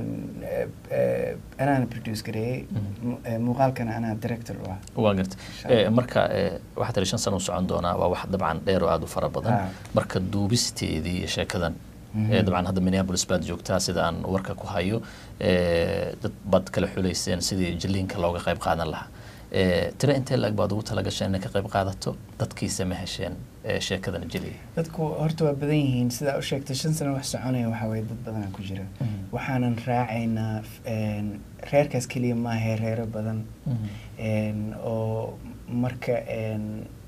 ana produce gareey muuqaalkana ana director waa waa garta ee marka waxa tiri shan sano socon doona waa wax dabcan dheer oo aad u fara badan marka duubisteedii sheekadan ee dabcan hadda Minneapolis baad joogtaa sida aan warka ku hayo ee dad bad kala xuleyseen sidii jiliinka looga qayb qaadan lahaa ee tira intee lag baad ugu tala gashay inay ka qayb qaadato dadkiisa ma hesheen ee sheekadan jiliin dadku horta waa badan yihiin sida u sheegtay shan sano wax soconaya waxa way dad badan ku jira waxaanan raacaynaa een reerkaas kaliya ma aha reero badan een oo marka een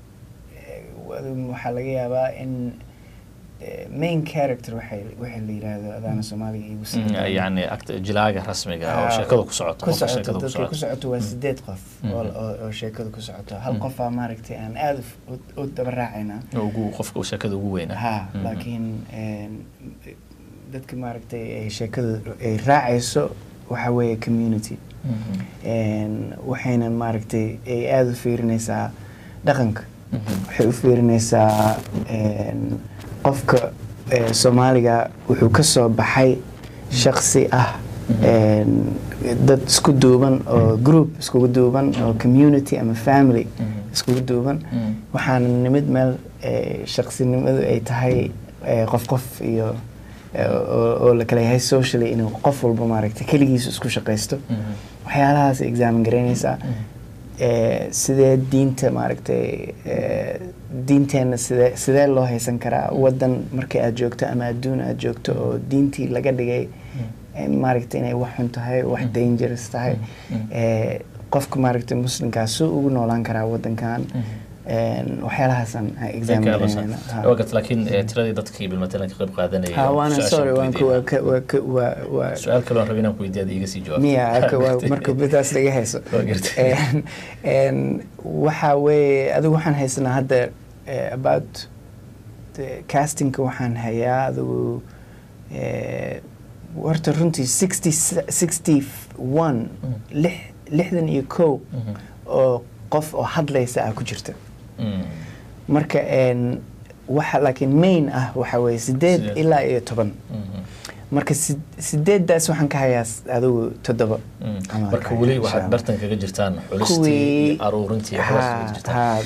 waxa laga yaabaa in main character waxay waxa la yiraahdo adana Soomaaliga igu sameeyay yani jilaaga rasmiga oo sheekada ku socoto oo sheekada ku socoto ku socoto waa sideed qof oo oo sheekada ku socoto hal qof aa maaragtay aan aad u dabaraacayna ugu qofka sheekada ugu weyn ha laakiin dadka maaragtay ay sheekada ay raacayso waxa weeye community een waxayna maaragtay ay aad u fiirinaysaa dhaqanka waxay u fiirinaysaa een qofka Soomaaliga wuxuu ka soo baxay shakhsi ah een dad isku duuban oo group isku duuban oo community ama family isku duuban waxaan nimid meel shakhsinimadu ay tahay qof qof iyo oo la kala yahay socially inuu qof walba maaragtay kaligiis isku shaqeysto waxyaalahaas exam gareynaysa ee sidee diinta maaragtay ee diinteena sidee sidee loo haysan karaa wadan markay aad joogto ama adduun aad joogto oo diintii laga dhigay maaragtay inay wax xun tahay wax dangerous tahay ee qofka maaragtay muslimkaas ugu noolaan karaa wadankan een waxyaalahaasaan exam gareynayna waqti laakiin tiradii dadkii bil matalan ka qayb qaadanayay ha waana sorry waan ku waa waa su'aal kale oo rabinaan ku weydiiyay iga sii jawaab miya ka waa marka bidaas laga hayso een een waxa weeye adigu waxaan haysanaa hadda about the casting waxaan hayaa adigu ee warta runtii sixty sixty-one lix lixdan iyo kow oo qof oo hadlaysa ku jirta marka een waxa laakiin main ah waxa way sideed ilaa iyo toban marka sideedaas waxaan ka hayaa adigu toddoba marka wali waxa bartan kaga jirtaan xulistii aruurintii ha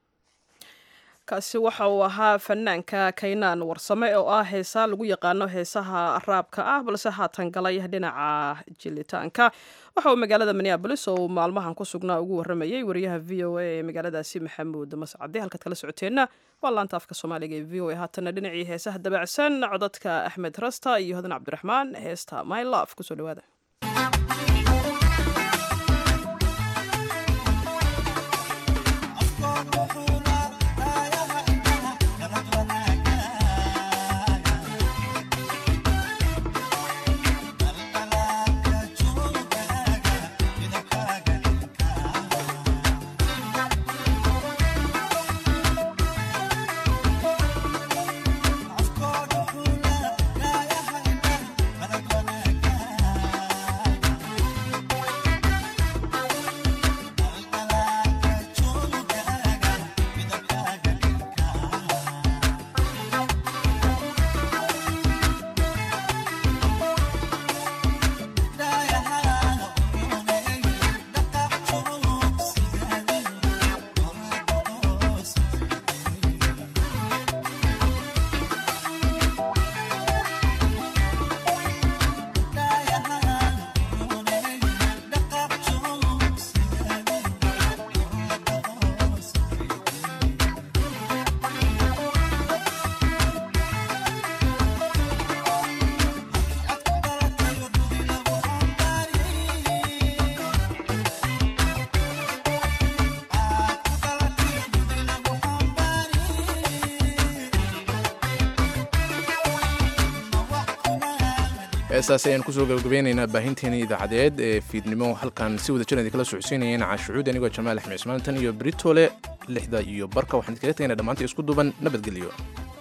kaasi waxa uu ahaa fanaanka Kaynaan Warsame oo ah heesa lagu yaqaano heesaha raabka ah balse haatan galay dhinaca jilitaanka waxa uu magaalada Minneapolis oo maalmahan ku sugnaa ugu waramayay wariyaha V O A ee magaaladaasi Maxamuud Mascade halkaad kala socoteena waa laanta afka Soomaaliga ee V O A haatan dhinacii heesaha dabacsan codadka Axmed Rasta iyo Hadan Cabdiraxmaan heesta My Love ku soo dhawaada Of course, heestaasi ayaan kusoo gabagabeynaynaa baahinteena idaacadeed ee fiidnimo halkan si wada jiran kala socodsiinayeen caashucuud anigoo jamaal axmed cismaan tan iyo britole lixda iyo barka waxaan idinkaga tagaynaa dhammaantii isku duuban nabadgelyo